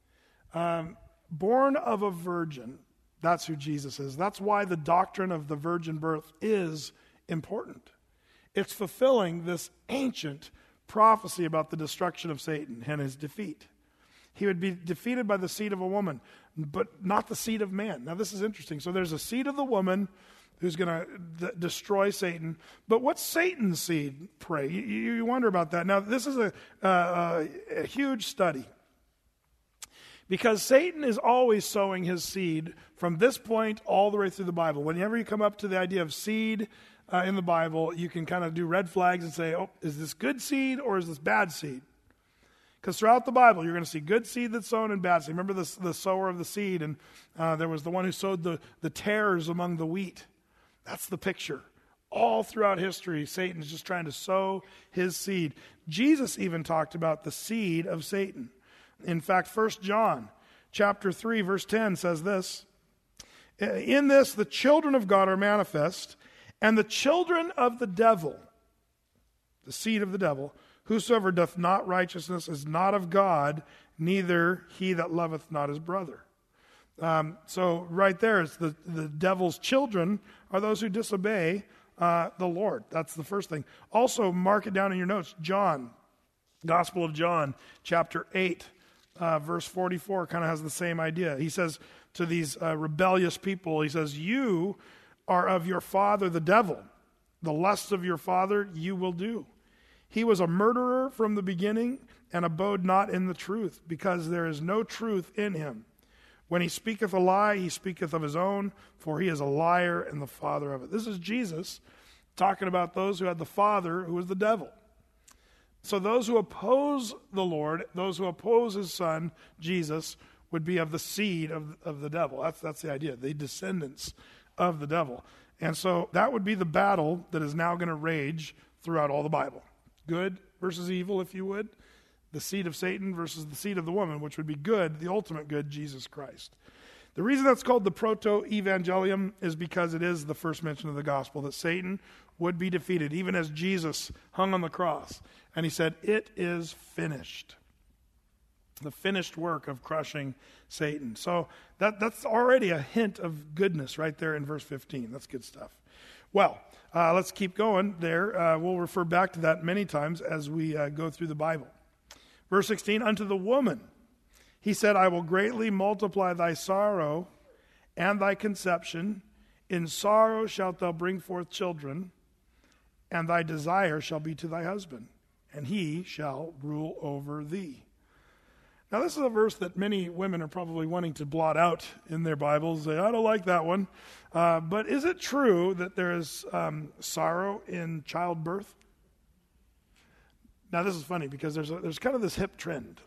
[SPEAKER 2] Born of a virgin, that's who Jesus is. That's why the doctrine of the virgin birth is important. It's fulfilling this ancient prophecy about the destruction of Satan and his defeat. He would be defeated by the seed of a woman, but not the seed of man. Now, this is interesting. So there's a seed of the woman who's going to destroy Satan. But what's Satan's seed, pray? You wonder about that. Now, this is a huge study. Because Satan is always sowing his seed from this point all the way through the Bible. Whenever you come up to the idea of seed in the Bible, you can kind of do red flags and say, oh, is this good seed or is this bad seed? Because throughout the Bible, you're going to see good seed that's sown and bad seed. Remember the sower of the seed, and there was the one who sowed the tares among the wheat. That's the picture. All throughout history, Satan is just trying to sow his seed. Jesus even talked about the seed of Satan. In fact, 1 John chapter 3, verse 10 says this, in this the children of God are manifest, and the children of the devil, the seed of the devil, whosoever doth not righteousness is not of God, neither he that loveth not his brother. So right there, it's the devil's children are those who disobey the Lord. That's the first thing. Also, mark it down in your notes. John, Gospel of John, chapter 8, verse 44, kind of has the same idea. He says to these rebellious people, he says, you are of your father the devil. The lusts of your father you will do. He was a murderer from the beginning and abode not in the truth, because there is no truth in him. When he speaketh a lie, he speaketh of his own, for he is a liar and the father of it. This is Jesus talking about those who had the father who was the devil. So those who oppose the Lord, those who oppose his son, Jesus, would be of the seed of the devil. That's the idea, the descendants of the devil. And so that would be the battle that is now going to rage throughout all the Bible. Good versus evil, if you would. The seed of Satan versus the seed of the woman, which would be good, the ultimate good, Jesus Christ. The reason that's called the proto-evangelium is because it is the first mention of the gospel, that Satan would be defeated, even as Jesus hung on the cross. And he said, "It is finished." The finished work of crushing Satan. So that's already a hint of goodness right there in verse 15. That's good stuff. Well, let's keep going there. We'll refer back to that many times as we go through the Bible. Verse 16, unto the woman, he said, I will greatly multiply thy sorrow and thy conception. In sorrow shalt thou bring forth children, and thy desire shall be to thy husband, and he shall rule over thee. Now, this is a verse that many women are probably wanting to blot out in their Bibles. Say, I don't like that one. But is it true that there is sorrow in childbirth? Now, this is funny because there's kind of this hip trend.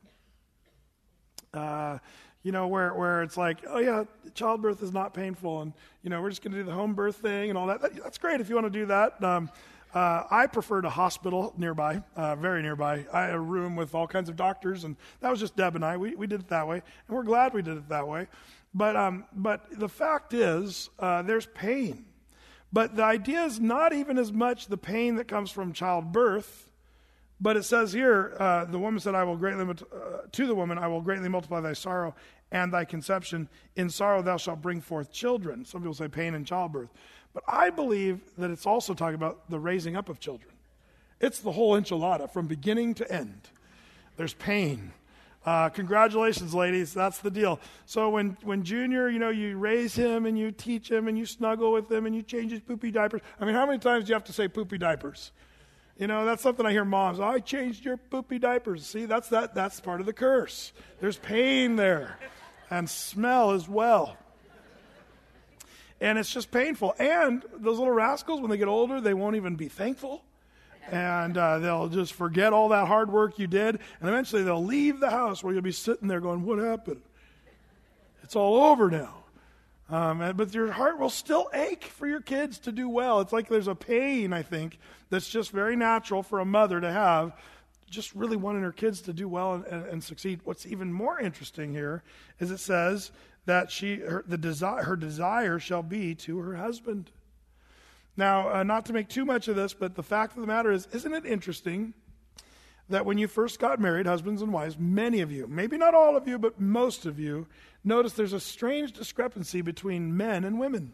[SPEAKER 2] Where it's like, oh yeah, childbirth is not painful, and we're just going to do the home birth thing and all that. That's great if you want to do that. I preferred a hospital nearby, very nearby. I had a room with all kinds of doctors, and that was just Deb and I. We did it that way, and we're glad we did it that way. But the fact is, there's pain. But the idea is not even as much the pain that comes from childbirth. But it says here, the woman said, to the woman, I will greatly multiply thy sorrow and thy conception. In sorrow thou shalt bring forth children. Some people say pain in childbirth. But I believe that it's also talking about the raising up of children. It's the whole enchilada from beginning to end. There's pain. Congratulations, ladies. That's the deal. So when Junior, you raise him and you teach him and you snuggle with him and you change his poopy diapers. I mean, how many times do you have to say poopy diapers? That's something I hear moms, I changed your poopy diapers. See, that's part of the curse. There's pain there and smell as well. And it's just painful. And those little rascals, when they get older, they won't even be thankful. And they'll just forget all that hard work you did. And eventually they'll leave the house where you'll be sitting there going, what happened? It's all over now. But your heart will still ache for your kids to do well. It's like there's a pain, I think, that's just very natural for a mother to have, just really wanting her kids to do well and succeed. What's even more interesting here is it says that her desire shall be to her husband. Now, not to make too much of this, but the fact of the matter is, isn't it interesting that when you first got married, husbands and wives, many of you, maybe not all of you, but most of you, notice there's a strange discrepancy between men and women.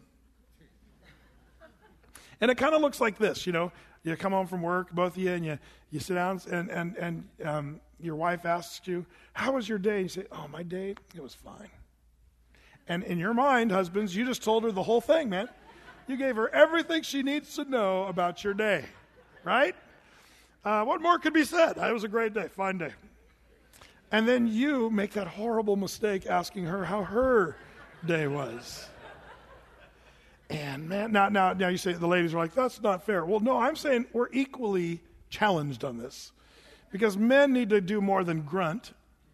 [SPEAKER 2] And it kind of looks like this, you come home from work, both of you, and you sit down, and your wife asks you, how was your day? And you say, oh, my day, it was fine. And in your mind, husbands, you just told her the whole thing, man. You gave her everything she needs to know about your day, right? What more could be said? It was a great day, fine day. And then you make that horrible mistake asking her how her day was. And man, now you say the ladies are like, that's not fair. Well, no, I'm saying we're equally challenged on this. Because men need to do more than grunt.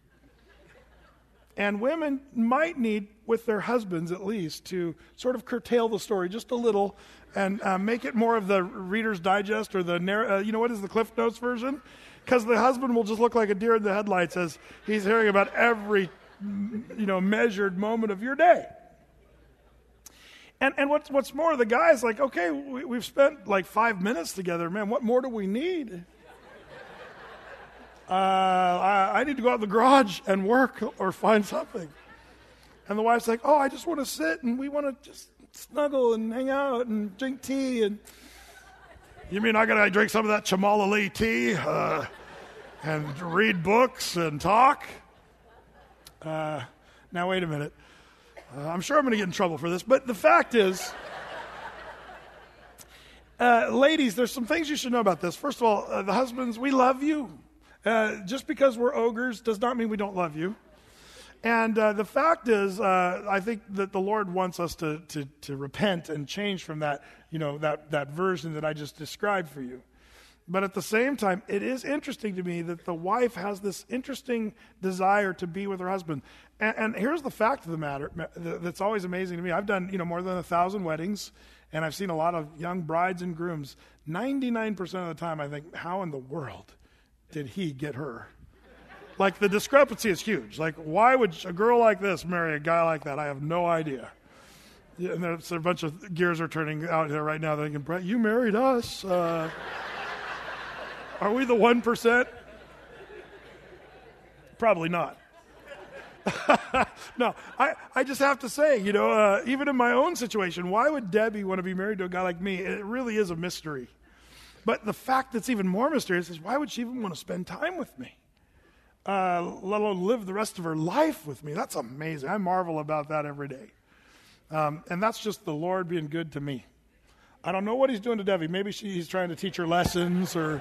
[SPEAKER 2] And women might need, with their husbands at least, to sort of curtail the story just a little and make it more of the Reader's Digest or the, what is the Cliff Notes version? Because the husband will just look like a deer in the headlights as he's hearing about every, measured moment of your day. And what's more, the guy's like, okay, we've spent like 5 minutes together. Man, what more do we need? I need to go out in the garage and work or find something. And the wife's like, oh, I just want to sit and we want to just snuggle and hang out and drink tea. And you mean I got to drink some of that Chamala Lee tea and read books and talk? Now, wait a minute. I'm sure I'm going to get in trouble for this, but the fact is, ladies, there's some things you should know about this. First of all, the husbands, we love you. Just because we're ogres does not mean we don't love you. And the fact is, I think that the Lord wants us to repent and change from that, that version that I just described for you. But at the same time, it is interesting to me that the wife has this interesting desire to be with her husband. And here's the fact of the matter that's always amazing to me. I've done, more than 1,000 weddings, and I've seen a lot of young brides and grooms. 99% of the time, I think, how in the world did he get her? Like, the discrepancy is huge. Like, why would a girl like this marry a guy like that? I have no idea. Yeah, and there's a bunch of gears are turning out there right now. They're thinking, Brett, you married us. Are we the 1%? Probably not. No, I just have to say, even in my own situation, why would Debbie want to be married to a guy like me? It really is a mystery. But the fact that's even more mysterious is why would she even want to spend time with me? Let alone live the rest of her life with me. That's amazing. I marvel about that every day. And that's just the Lord being good to me. I don't know what he's doing to Debbie. Maybe he's trying to teach her lessons or,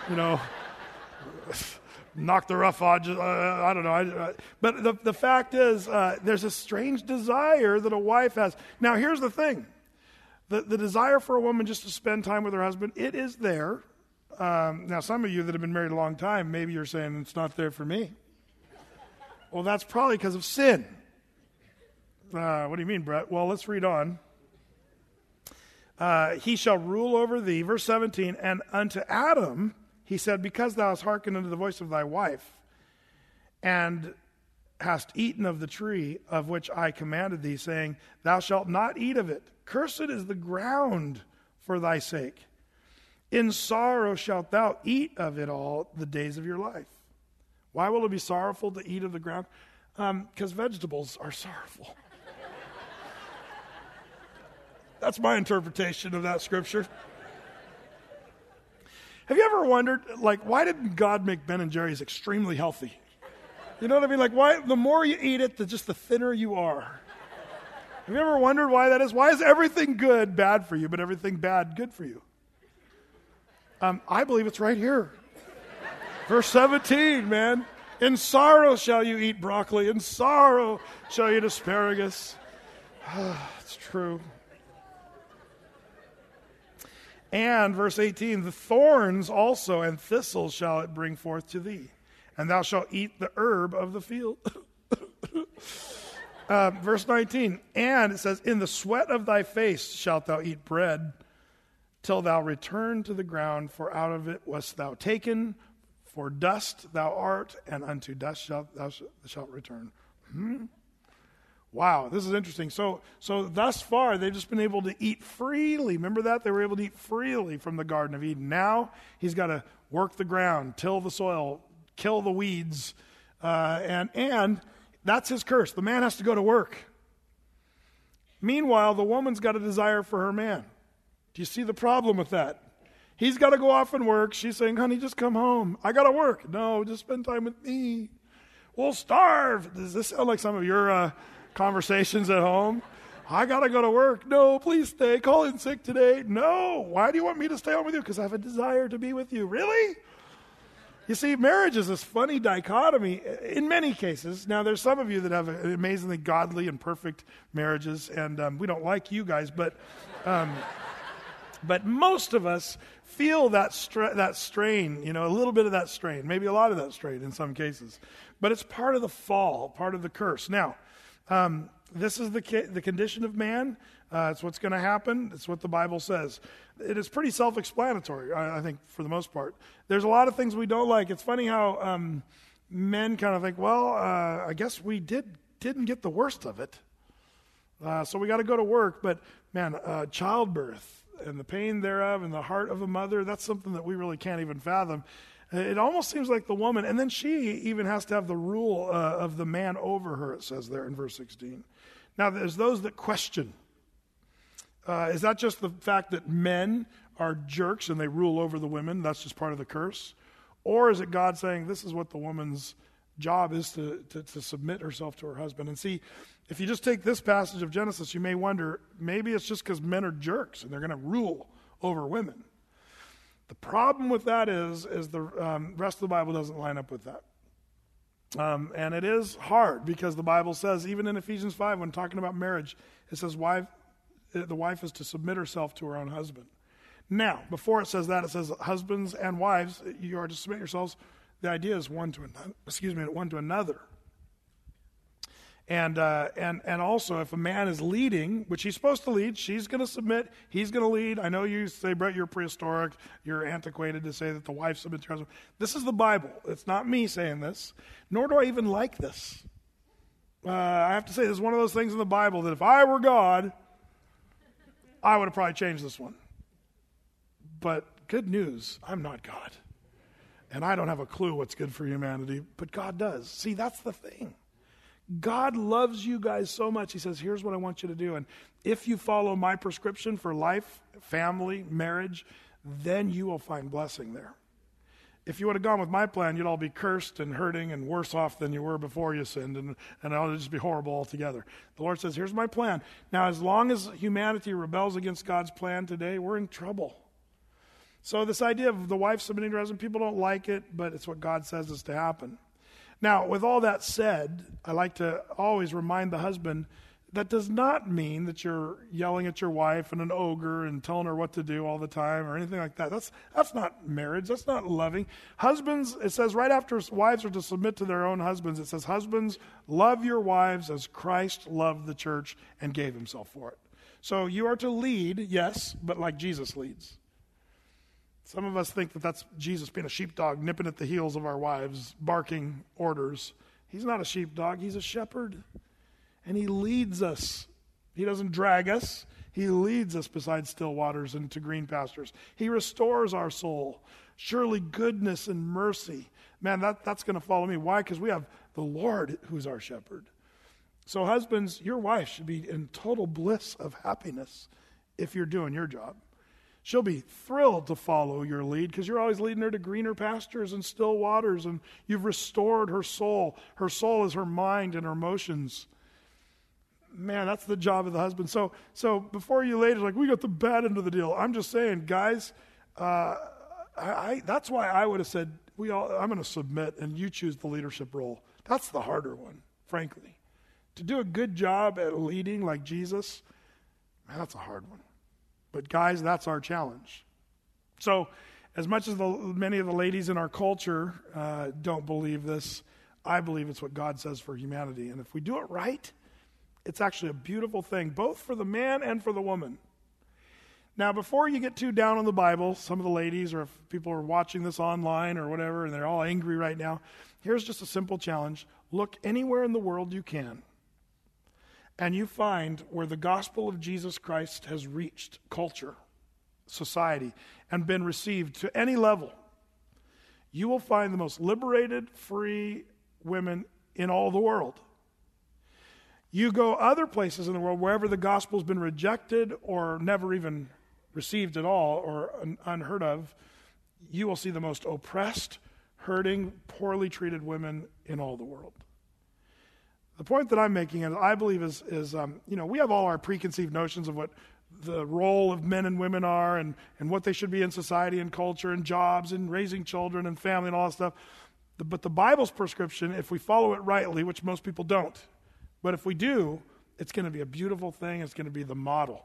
[SPEAKER 2] knock the rough odds. I don't know. But the fact is, there's a strange desire that a wife has. Now, here's the thing. The desire for a woman just to spend time with her husband, it is there. Now, some of you that have been married a long time, maybe you're saying it's not there for me. Well, that's probably because of sin. What do you mean, Brett? Well, let's read on. He shall rule over thee. Verse 17, and unto Adam he said, because thou hast hearkened unto the voice of thy wife, and hast eaten of the tree of which I commanded thee, saying, thou shalt not eat of it. Cursed is the ground for thy sake. In sorrow shalt thou eat of it all the days of your life. Why will it be sorrowful to eat of the ground? Because vegetables are sorrowful. That's my interpretation of that scripture. Have you ever wondered, why didn't God make Ben & Jerry's extremely healthy? You know what I mean? Why, the more you eat it, the thinner you are. Have you ever wondered why that is? Why is everything good bad for you, but everything bad good for you? I believe it's right here. Verse 17, man. In sorrow shall you eat broccoli. In sorrow shall you eat asparagus. It's true. And verse 18, the thorns also and thistles shall it bring forth to thee, and thou shalt eat the herb of the field. Verse 19, and it says, in the sweat of thy face shalt thou eat bread, till thou return to the ground, for out of it wast thou taken, for dust thou art, and unto dust thou shalt return. Wow, this is interesting. So thus far, they've just been able to eat freely. Remember that? They were able to eat freely from the Garden of Eden. Now, he's got to work the ground, till the soil, kill the weeds, and that's his curse. The man has to go to work. Meanwhile, the woman's got a desire for her man. Do you see the problem with that? He's got to go off and work. She's saying, honey, just come home. I got to work. No, just spend time with me. We'll starve. Does this sound like some of your conversations at home? I got to go to work. No, please stay. Call in sick today. No. Why do you want me to stay home with you? Because I have a desire to be with you. Really? You see, marriage is this funny dichotomy in many cases. Now, there's some of you that have amazingly godly and perfect marriages, and we don't like you guys, but most of us feel that strain, a little bit of that strain, maybe a lot of that strain in some cases. But it's part of the fall, part of the curse. Now, this is the condition of man. It's what's going to happen. It's what the Bible says. It is pretty self-explanatory, I think, for the most part. There's a lot of things we don't like. It's funny how men kind of think, well, I guess we didn't get the worst of it. So we got to go to work. But, man, childbirth and the pain thereof and the heart of a mother, that's something that we really can't even fathom. It almost seems like the woman, and then she even has to have the rule of the man over her, it says there in verse 16. Now, there's those that question. Is that just the fact that men are jerks and they rule over the women? That's just part of the curse? Or is it God saying this is what the woman's job is to submit herself to her husband? And see, if you just take this passage of Genesis, you may wonder, maybe it's just because men are jerks and they're going to rule over women. The problem with that is the rest of the Bible doesn't line up with that. And it is hard because the Bible says, even in Ephesians 5, when talking about marriage, it says the wife is to submit herself to her own husband. Now, before it says that, it says husbands and wives, you are to submit yourselves. The idea is one to another. And also, if a man is leading, which he's supposed to lead, she's going to submit, he's going to lead. I know you say, Brett, you're prehistoric, you're antiquated to say that the wife submits to her husband. This is the Bible. It's not me saying this, nor do I even like this. I have to say, this is one of those things in the Bible that if I were God, I would have probably changed this one. But good news, I'm not God. And I don't have a clue what's good for humanity, but God does. See, that's the thing. God loves you guys so much. He says, here's what I want you to do. And if you follow my prescription for life, family, marriage, then you will find blessing there. If you would have gone with my plan, you'd all be cursed and hurting and worse off than you were before you sinned, and it would just be horrible altogether. The Lord says, here's my plan. Now, as long as humanity rebels against God's plan today, we're in trouble. So this idea of the wife submitting to her husband, people don't like it, but it's what God says is to happen. Now, with all that said, I like to always remind the husband that does not mean that you're yelling at your wife and an ogre and telling her what to do all the time or anything like that. That's not marriage. That's not loving. Husbands, it says right after wives are to submit to their own husbands, it says, husbands, love your wives as Christ loved the church and gave himself for it. So you are to lead, yes, but like Jesus leads. Some of us think that that's Jesus being a sheepdog, nipping at the heels of our wives, barking orders. He's not a sheepdog. He's a shepherd. And he leads us. He doesn't drag us. He leads us beside still waters and to green pastures. He restores our soul. Surely goodness and mercy. Man, that's going to follow me. Why? Because we have the Lord who's our shepherd. So husbands, your wife should be in total bliss of happiness if you're doing your job. She'll be thrilled to follow your lead because you're always leading her to greener pastures and still waters, and you've restored her soul. Her soul is her mind and her emotions. Man, that's the job of the husband. So before you ladies, like, we got the bad end of the deal. I'm just saying, guys, that's why I would have said, I'm going to submit and you choose the leadership role. That's the harder one, frankly. To do a good job at leading like Jesus, man, that's a hard one. But guys, that's our challenge. So as much as many of the ladies in our culture don't believe this, I believe it's what God says for humanity. And if we do it right, it's actually a beautiful thing, both for the man and for the woman. Now, before you get too down on the Bible, some of the ladies, or if people are watching this online or whatever, and they're all angry right now, here's just a simple challenge. Look anywhere in the world you can, and you find where the gospel of Jesus Christ has reached culture, society, and been received to any level. You will find the most liberated, free women in all the world. You go other places in the world, wherever the gospel's been rejected or never even received at all or unheard of, you will see the most oppressed, hurting, poorly treated women in all the world. The point that I'm making, and I believe is we have all our preconceived notions of what the role of men and women are and what they should be in society and culture and jobs and raising children and family and all that stuff. But the Bible's prescription, if we follow it rightly, which most people don't, but if we do, it's going to be a beautiful thing. It's going to be the model.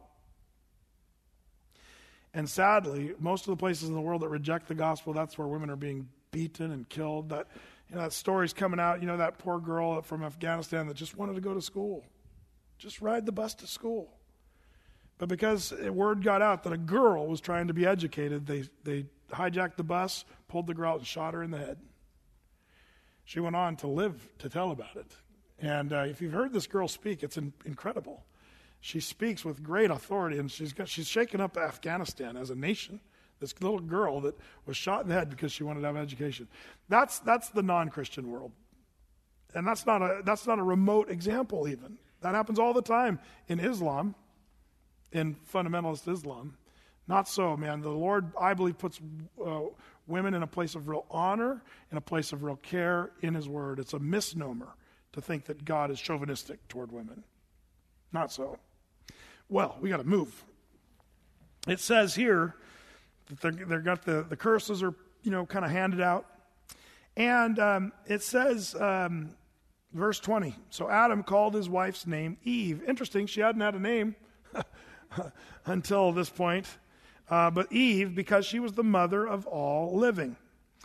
[SPEAKER 2] And sadly, most of the places in the world that reject the gospel, that's where women are being beaten and killed. That story's coming out, that poor girl from Afghanistan that just wanted to go to school. Just ride the bus to school. But because word got out that a girl was trying to be educated, they hijacked the bus, pulled the girl out and shot her in the head. She went on to live to tell about it. And if you've heard this girl speak, it's incredible. She speaks with great authority, and she's shaken up Afghanistan as a nation. This little girl that was shot in the head because she wanted to have education. That's the non-Christian world, and that's not a remote example even. That happens all the time in Islam, in fundamentalist Islam. Not so, man. The Lord, I believe, puts women in a place of real honor, in a place of real care in His Word. It's a misnomer to think that God is chauvinistic toward women. Not so. Well, we got to move. It says here that they've got the curses are kind of handed out, and it says verse 20. So Adam called his wife's name Eve. Interesting, she hadn't had a name until this point. but Eve because she was the mother of all living.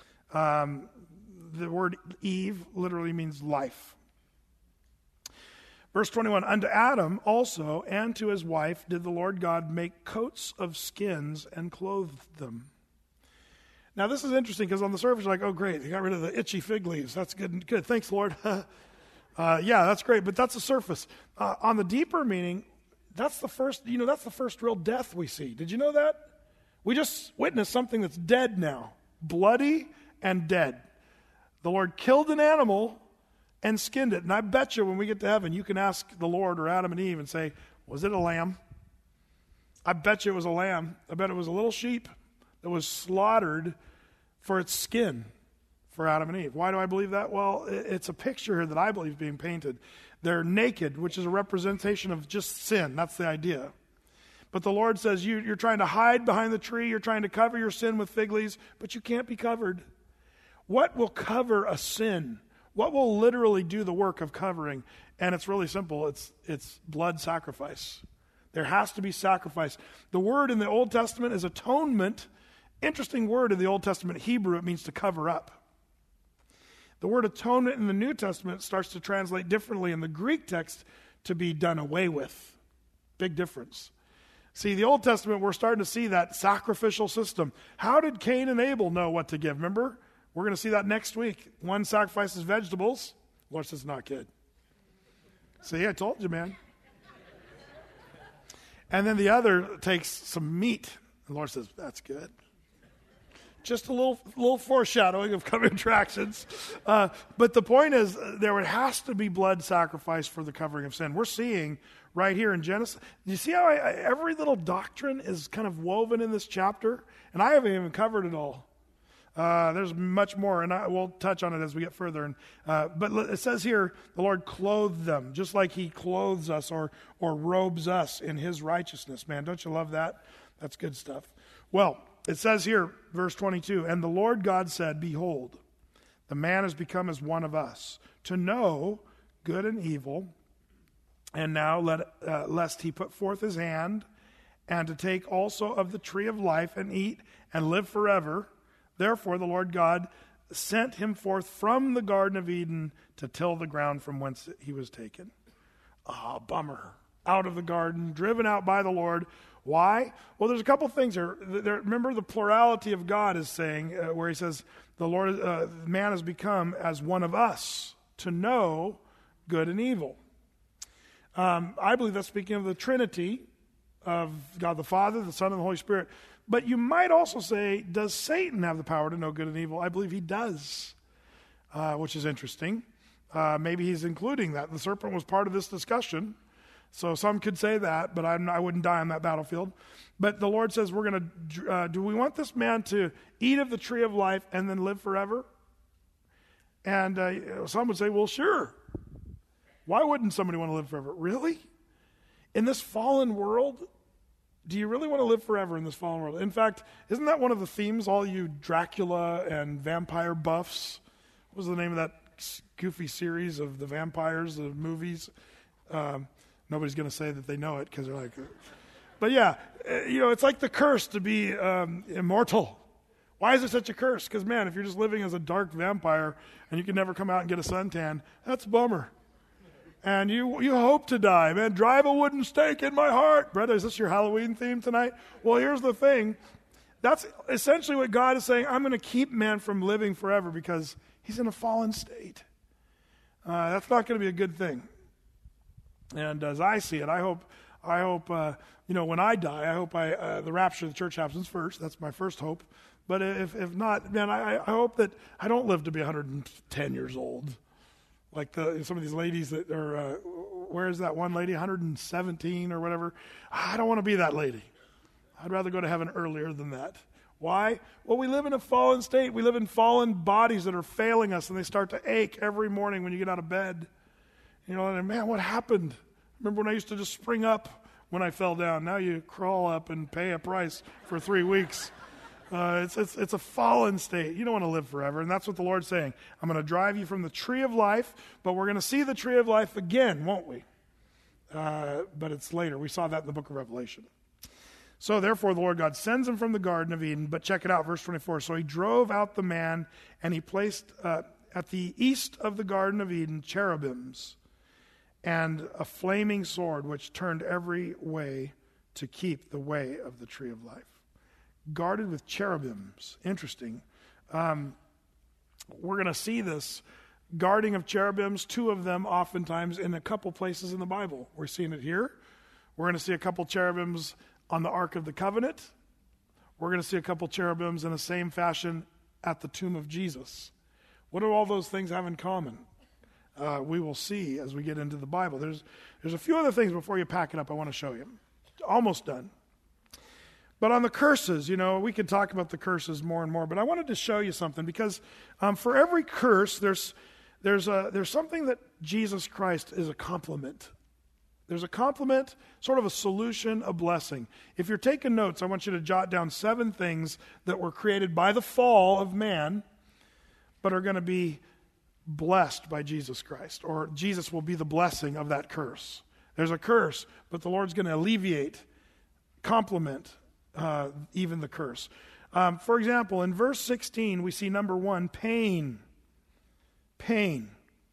[SPEAKER 2] The word Eve literally means life. Verse 21, unto Adam also and to his wife did the Lord God make coats of skins and clothe them. Now this is interesting because on the surface you're like, oh great, they got rid of the itchy fig leaves. That's good. Good. Thanks, Lord. Yeah, that's great, but that's the surface. On the deeper meaning, that's the first real death we see. Did you know that? We just witnessed something that's dead now, bloody and dead. The Lord killed an animal and skinned it. And I bet you when we get to heaven, you can ask the Lord or Adam and Eve and say, was it a lamb? I bet you it was a lamb. I bet it was a little sheep that was slaughtered for its skin for Adam and Eve. Why do I believe that? Well, it's a picture here that I believe is being painted. They're naked, which is a representation of just sin. That's the idea. But the Lord says, you're trying to hide behind the tree. You're trying to cover your sin with fig leaves, but you can't be covered. What will cover a sin? What will literally do the work of covering? And it's really simple. It's blood sacrifice. There has to be sacrifice. The word in the Old Testament is atonement. Interesting word in the Old Testament Hebrew. It means to cover up. The word atonement in the New Testament starts to translate differently in the Greek text to be done away with. Big difference. See, the Old Testament, we're starting to see that sacrificial system. How did Cain and Abel know what to give? Remember? We're going to see that next week. One sacrifices vegetables. The Lord says, not good. See, I told you, man. And then the other takes some meat. The Lord says, that's good. Just a little foreshadowing of coming attractions. But the point is, there has to be blood sacrifice for the covering of sin. We're seeing right here in Genesis. You see how every little doctrine is kind of woven in this chapter? And I haven't even covered it all. There's much more, and we'll touch on it as we get further. But it says here, the Lord clothed them, just like he clothes us or robes us in his righteousness. Man, don't you love that? That's good stuff. Well, it says here, verse 22, and the Lord God said, behold, the man has become as one of us, to know good and evil. And now lest he put forth his hand, and to take also of the tree of life and eat and live forever. Therefore the Lord God sent him forth from the Garden of Eden to till the ground from whence he was taken. Bummer. Out of the garden, driven out by the Lord. Why? Well, there's a couple things here. Remember, the plurality of God is saying, where he says, man has become as one of us, to know good and evil. I believe that's speaking of the Trinity of God the Father, the Son, and the Holy Spirit. But you might also say, does Satan have the power to know good and evil? I believe he does, which is interesting. Maybe he's including that. The serpent was part of this discussion. So some could say that, but I wouldn't die on that battlefield. But the Lord says, we're going to, do we want this man to eat of the tree of life and then live forever? And some would say, well, sure. Why wouldn't somebody want to live forever? Really? In this fallen world, do you really want to live forever in this fallen world? In fact, isn't that one of the themes, all you Dracula and vampire buffs? What was the name of that goofy series of the vampires, the movies? Nobody's going to say that they know it because they're like, but yeah, it's like the curse to be immortal. Why is it such a curse? Because, man, if you're just living as a dark vampire and you can never come out and get a suntan, that's a bummer. And you hope to die. Man, drive a wooden stake in my heart. Brother, is this your Halloween theme tonight? Well, here's the thing. That's essentially what God is saying. I'm going to keep man from living forever because he's in a fallen state. That's not going to be a good thing. And as I see it, I hope, when I die, I hope the rapture of the church happens first. That's my first hope. But if not, man, I hope that I don't live to be 110 years old. Like some of these ladies that are, where is that one lady, 117 or whatever? I don't want to be that lady. I'd rather go to heaven earlier than that. Why? Well, we live in a fallen state. We live in fallen bodies that are failing us, and they start to ache every morning when you get out of bed. And man, what happened? Remember when I used to just spring up when I fell down? Now you crawl up and pay a price for 3 weeks. It's a fallen state. You don't want to live forever, and that's what the Lord's saying. I'm going to drive you from the tree of life, but we're going to see the tree of life again, won't we? But it's later. We saw that in the book of Revelation. So therefore the Lord God sends him from the Garden of Eden. But check it out, verse 24. So he drove out the man, and he placed at the east of the Garden of Eden cherubims and a flaming sword which turned every way to keep the way of the tree of life. Guarded with cherubims. Interesting. We're going to see this guarding of cherubims, two of them oftentimes in a couple places in the Bible. We're seeing it here. We're going to see a couple cherubims on the Ark of the Covenant. We're going to see a couple cherubims in the same fashion at the tomb of Jesus. What do all those things have in common? We will see as we get into the Bible. There's a few other things before you pack it up I want to show you. Almost done. But on the curses, we could talk about the curses more and more, but I wanted to show you something because for every curse, there's something that Jesus Christ is a complement. There's a complement, sort of a solution, a blessing. If you're taking notes, I want you to jot down 7 things that were created by the fall of man, but are going to be blessed by Jesus Christ, or Jesus will be the blessing of that curse. There's a curse, but the Lord's going to alleviate, complement even the curse. For example, in verse 16, we see number 1, pain. Pain.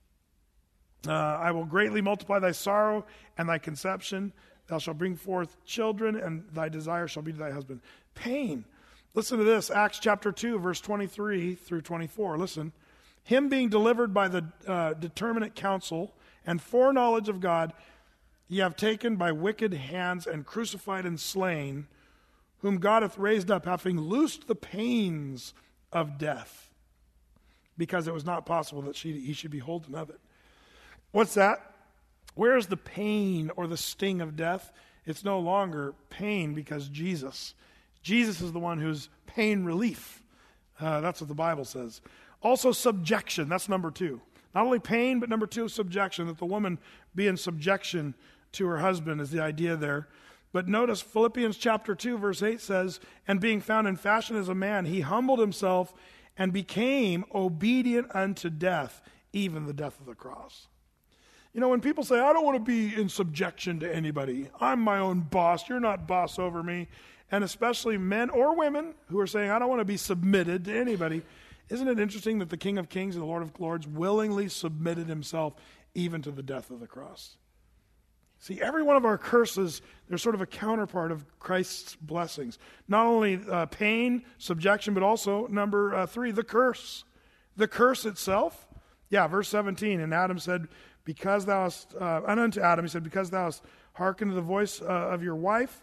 [SPEAKER 2] I will greatly multiply thy sorrow and thy conception. Thou shalt bring forth children, and thy desire shall be to thy husband. Pain. Listen to this, Acts chapter 2, verse 23 through 24. Listen. Him being delivered by the determinate counsel and foreknowledge of God, ye have taken by wicked hands and crucified and slain, whom God hath raised up, having loosed the pains of death, because it was not possible that he should be holden of it. What's that? Where is the pain or the sting of death? It's no longer pain because Jesus is the one who's pain relief. That's what the Bible says. Also subjection, that's number 2. Not only pain, but number 2, subjection, that the woman be in subjection to her husband is the idea there. But notice Philippians chapter 2, verse 8 says, and being found in fashion as a man, he humbled himself and became obedient unto death, even the death of the cross. When people say, I don't want to be in subjection to anybody. I'm my own boss. You're not boss over me. And especially men or women who are saying, I don't want to be submitted to anybody. Isn't it interesting that the King of Kings and the Lord of Lords willingly submitted himself even to the death of the cross? See, every one of our curses, they're sort of a counterpart of Christ's blessings. Not only pain, subjection, but also, number 3, the curse. The curse itself. Yeah, verse 17, and Adam said, because thou hast, and unto Adam he said, because thou hast hearkened to the voice of your wife,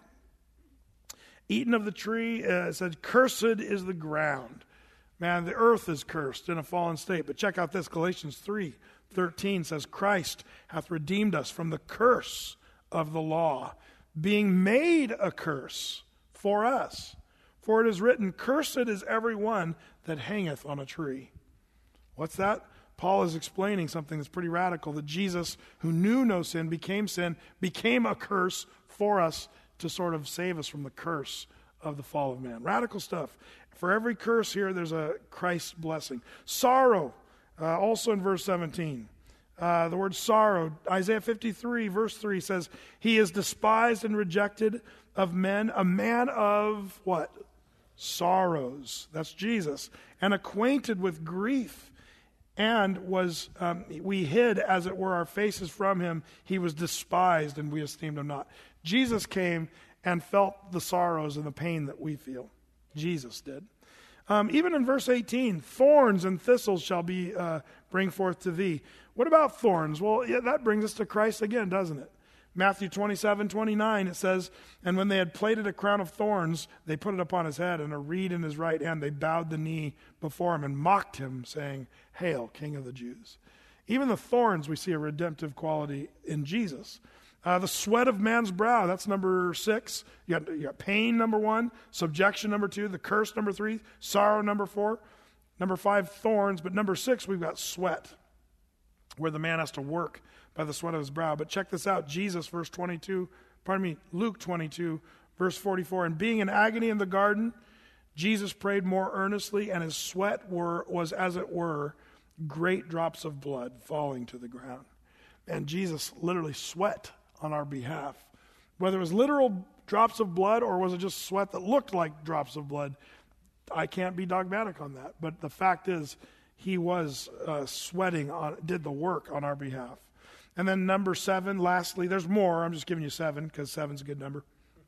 [SPEAKER 2] eaten of the tree, it said, cursed is the ground. Man, the earth is cursed in a fallen state. But check out this, Galatians 3:13 says, Christ hath redeemed us from the curse of the law, being made a curse for us. For it is written, cursed is every one that hangeth on a tree. What's that? Paul is explaining something that's pretty radical, that Jesus, who knew no sin, became a curse for us to sort of save us from the curse of the fall of man. Radical stuff. For every curse here, there's a Christ blessing. Sorrow, also in verse 17. The word sorrow, Isaiah 53, verse 3 says, he is despised and rejected of men, a man of what? Sorrows. That's Jesus. And acquainted with grief. And we hid, as it were, our faces from him. He was despised, and we esteemed him not. Jesus came and felt the sorrows and the pain that we feel. Jesus did. Even in verse 18, thorns and thistles shall be bring forth to thee. What about thorns? Well, yeah, that brings us to Christ again, doesn't it? Matthew 27:29, it says, and when they had plaited a crown of thorns, they put it upon his head, and a reed in his right hand. They bowed the knee before him and mocked him, saying, Hail, King of the Jews. Even the thorns, we see a redemptive quality in Jesus. The sweat of man's brow, that's number 6. You got pain, number 1. Subjection, number 2. The curse, number 3. Sorrow, number 4. Number 5, thorns. But number 6, we've got sweat, where the man has to work by the sweat of his brow. But check this out. Jesus, Luke 22, verse 44. And being in agony in the garden, Jesus prayed more earnestly, and his sweat was, as it were, great drops of blood falling to the ground. And Jesus literally sweat on our behalf. Whether it was literal drops of blood or was it just sweat that looked like drops of blood, I can't be dogmatic on that. But the fact is, he was sweating, did the work on our behalf. And then number 7, lastly, there's more. I'm just giving you 7 because 7's a good number.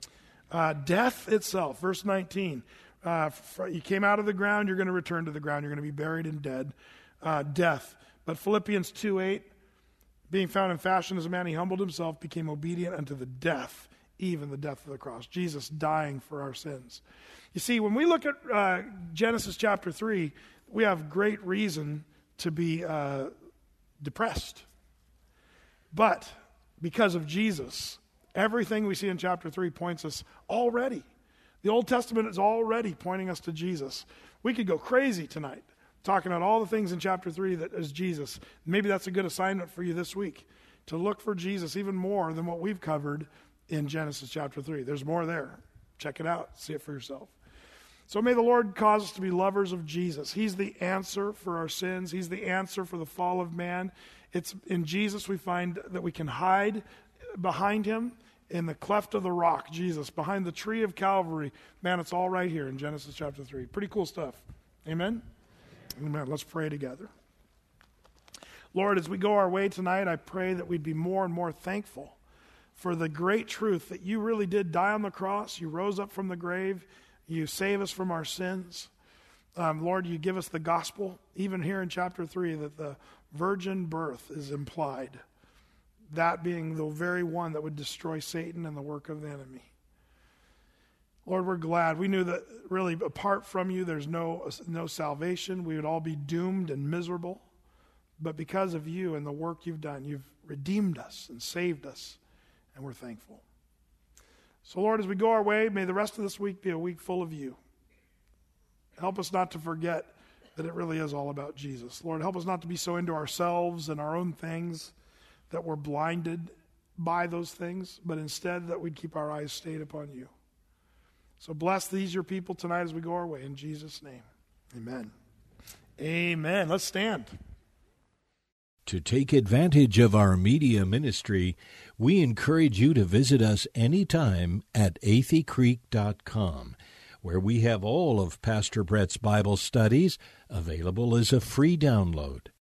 [SPEAKER 2] Death itself, verse 19. You came out of the ground, you're going to return to the ground. You're going to be buried and dead. Death. But Philippians 2:8, being found in fashion as a man, he humbled himself, became obedient unto the death, even the death of the cross. Jesus dying for our sins. You see, when we look at Genesis chapter 3, we have great reason to be depressed. But because of Jesus, everything we see in chapter 3 points us already. The Old Testament is already pointing us to Jesus. We could go crazy tonight, talking about all the things in chapter 3 that is Jesus. Maybe that's a good assignment for you this week, to look for Jesus even more than what we've covered in Genesis chapter 3. There's more there. Check it out. See it for yourself. So may the Lord cause us to be lovers of Jesus. He's the answer for our sins. He's the answer for the fall of man. It's in Jesus we find that we can hide behind him in the cleft of the rock, Jesus, behind the tree of Calvary. Man, it's all right here in Genesis chapter 3. Pretty cool stuff. Amen? Amen. Let's pray together. Lord, as we go our way tonight, I pray that we'd be more and more thankful for the great truth that you really did die on the cross. You rose up from the grave. You save us from our sins. Lord, you give us the gospel, even here in chapter 3, that the virgin birth is implied. That being the very one that would destroy Satan and the work of the enemy. Lord, we're glad. We knew that really apart from you, there's no salvation. We would all be doomed and miserable. But because of you and the work you've done, you've redeemed us and saved us, and we're thankful. So, Lord, as we go our way, may the rest of this week be a week full of you. Help us not to forget that it really is all about Jesus. Lord, help us not to be so into ourselves and our own things that we're blinded by those things, but instead that we'd keep our eyes stayed upon you. So bless these your people tonight as we go our way. In Jesus' name, amen. Amen. Let's stand.
[SPEAKER 1] To take advantage of our media ministry, we encourage you to visit us anytime at atheycreek.com, where we have all of Pastor Brett's Bible studies available as a free download.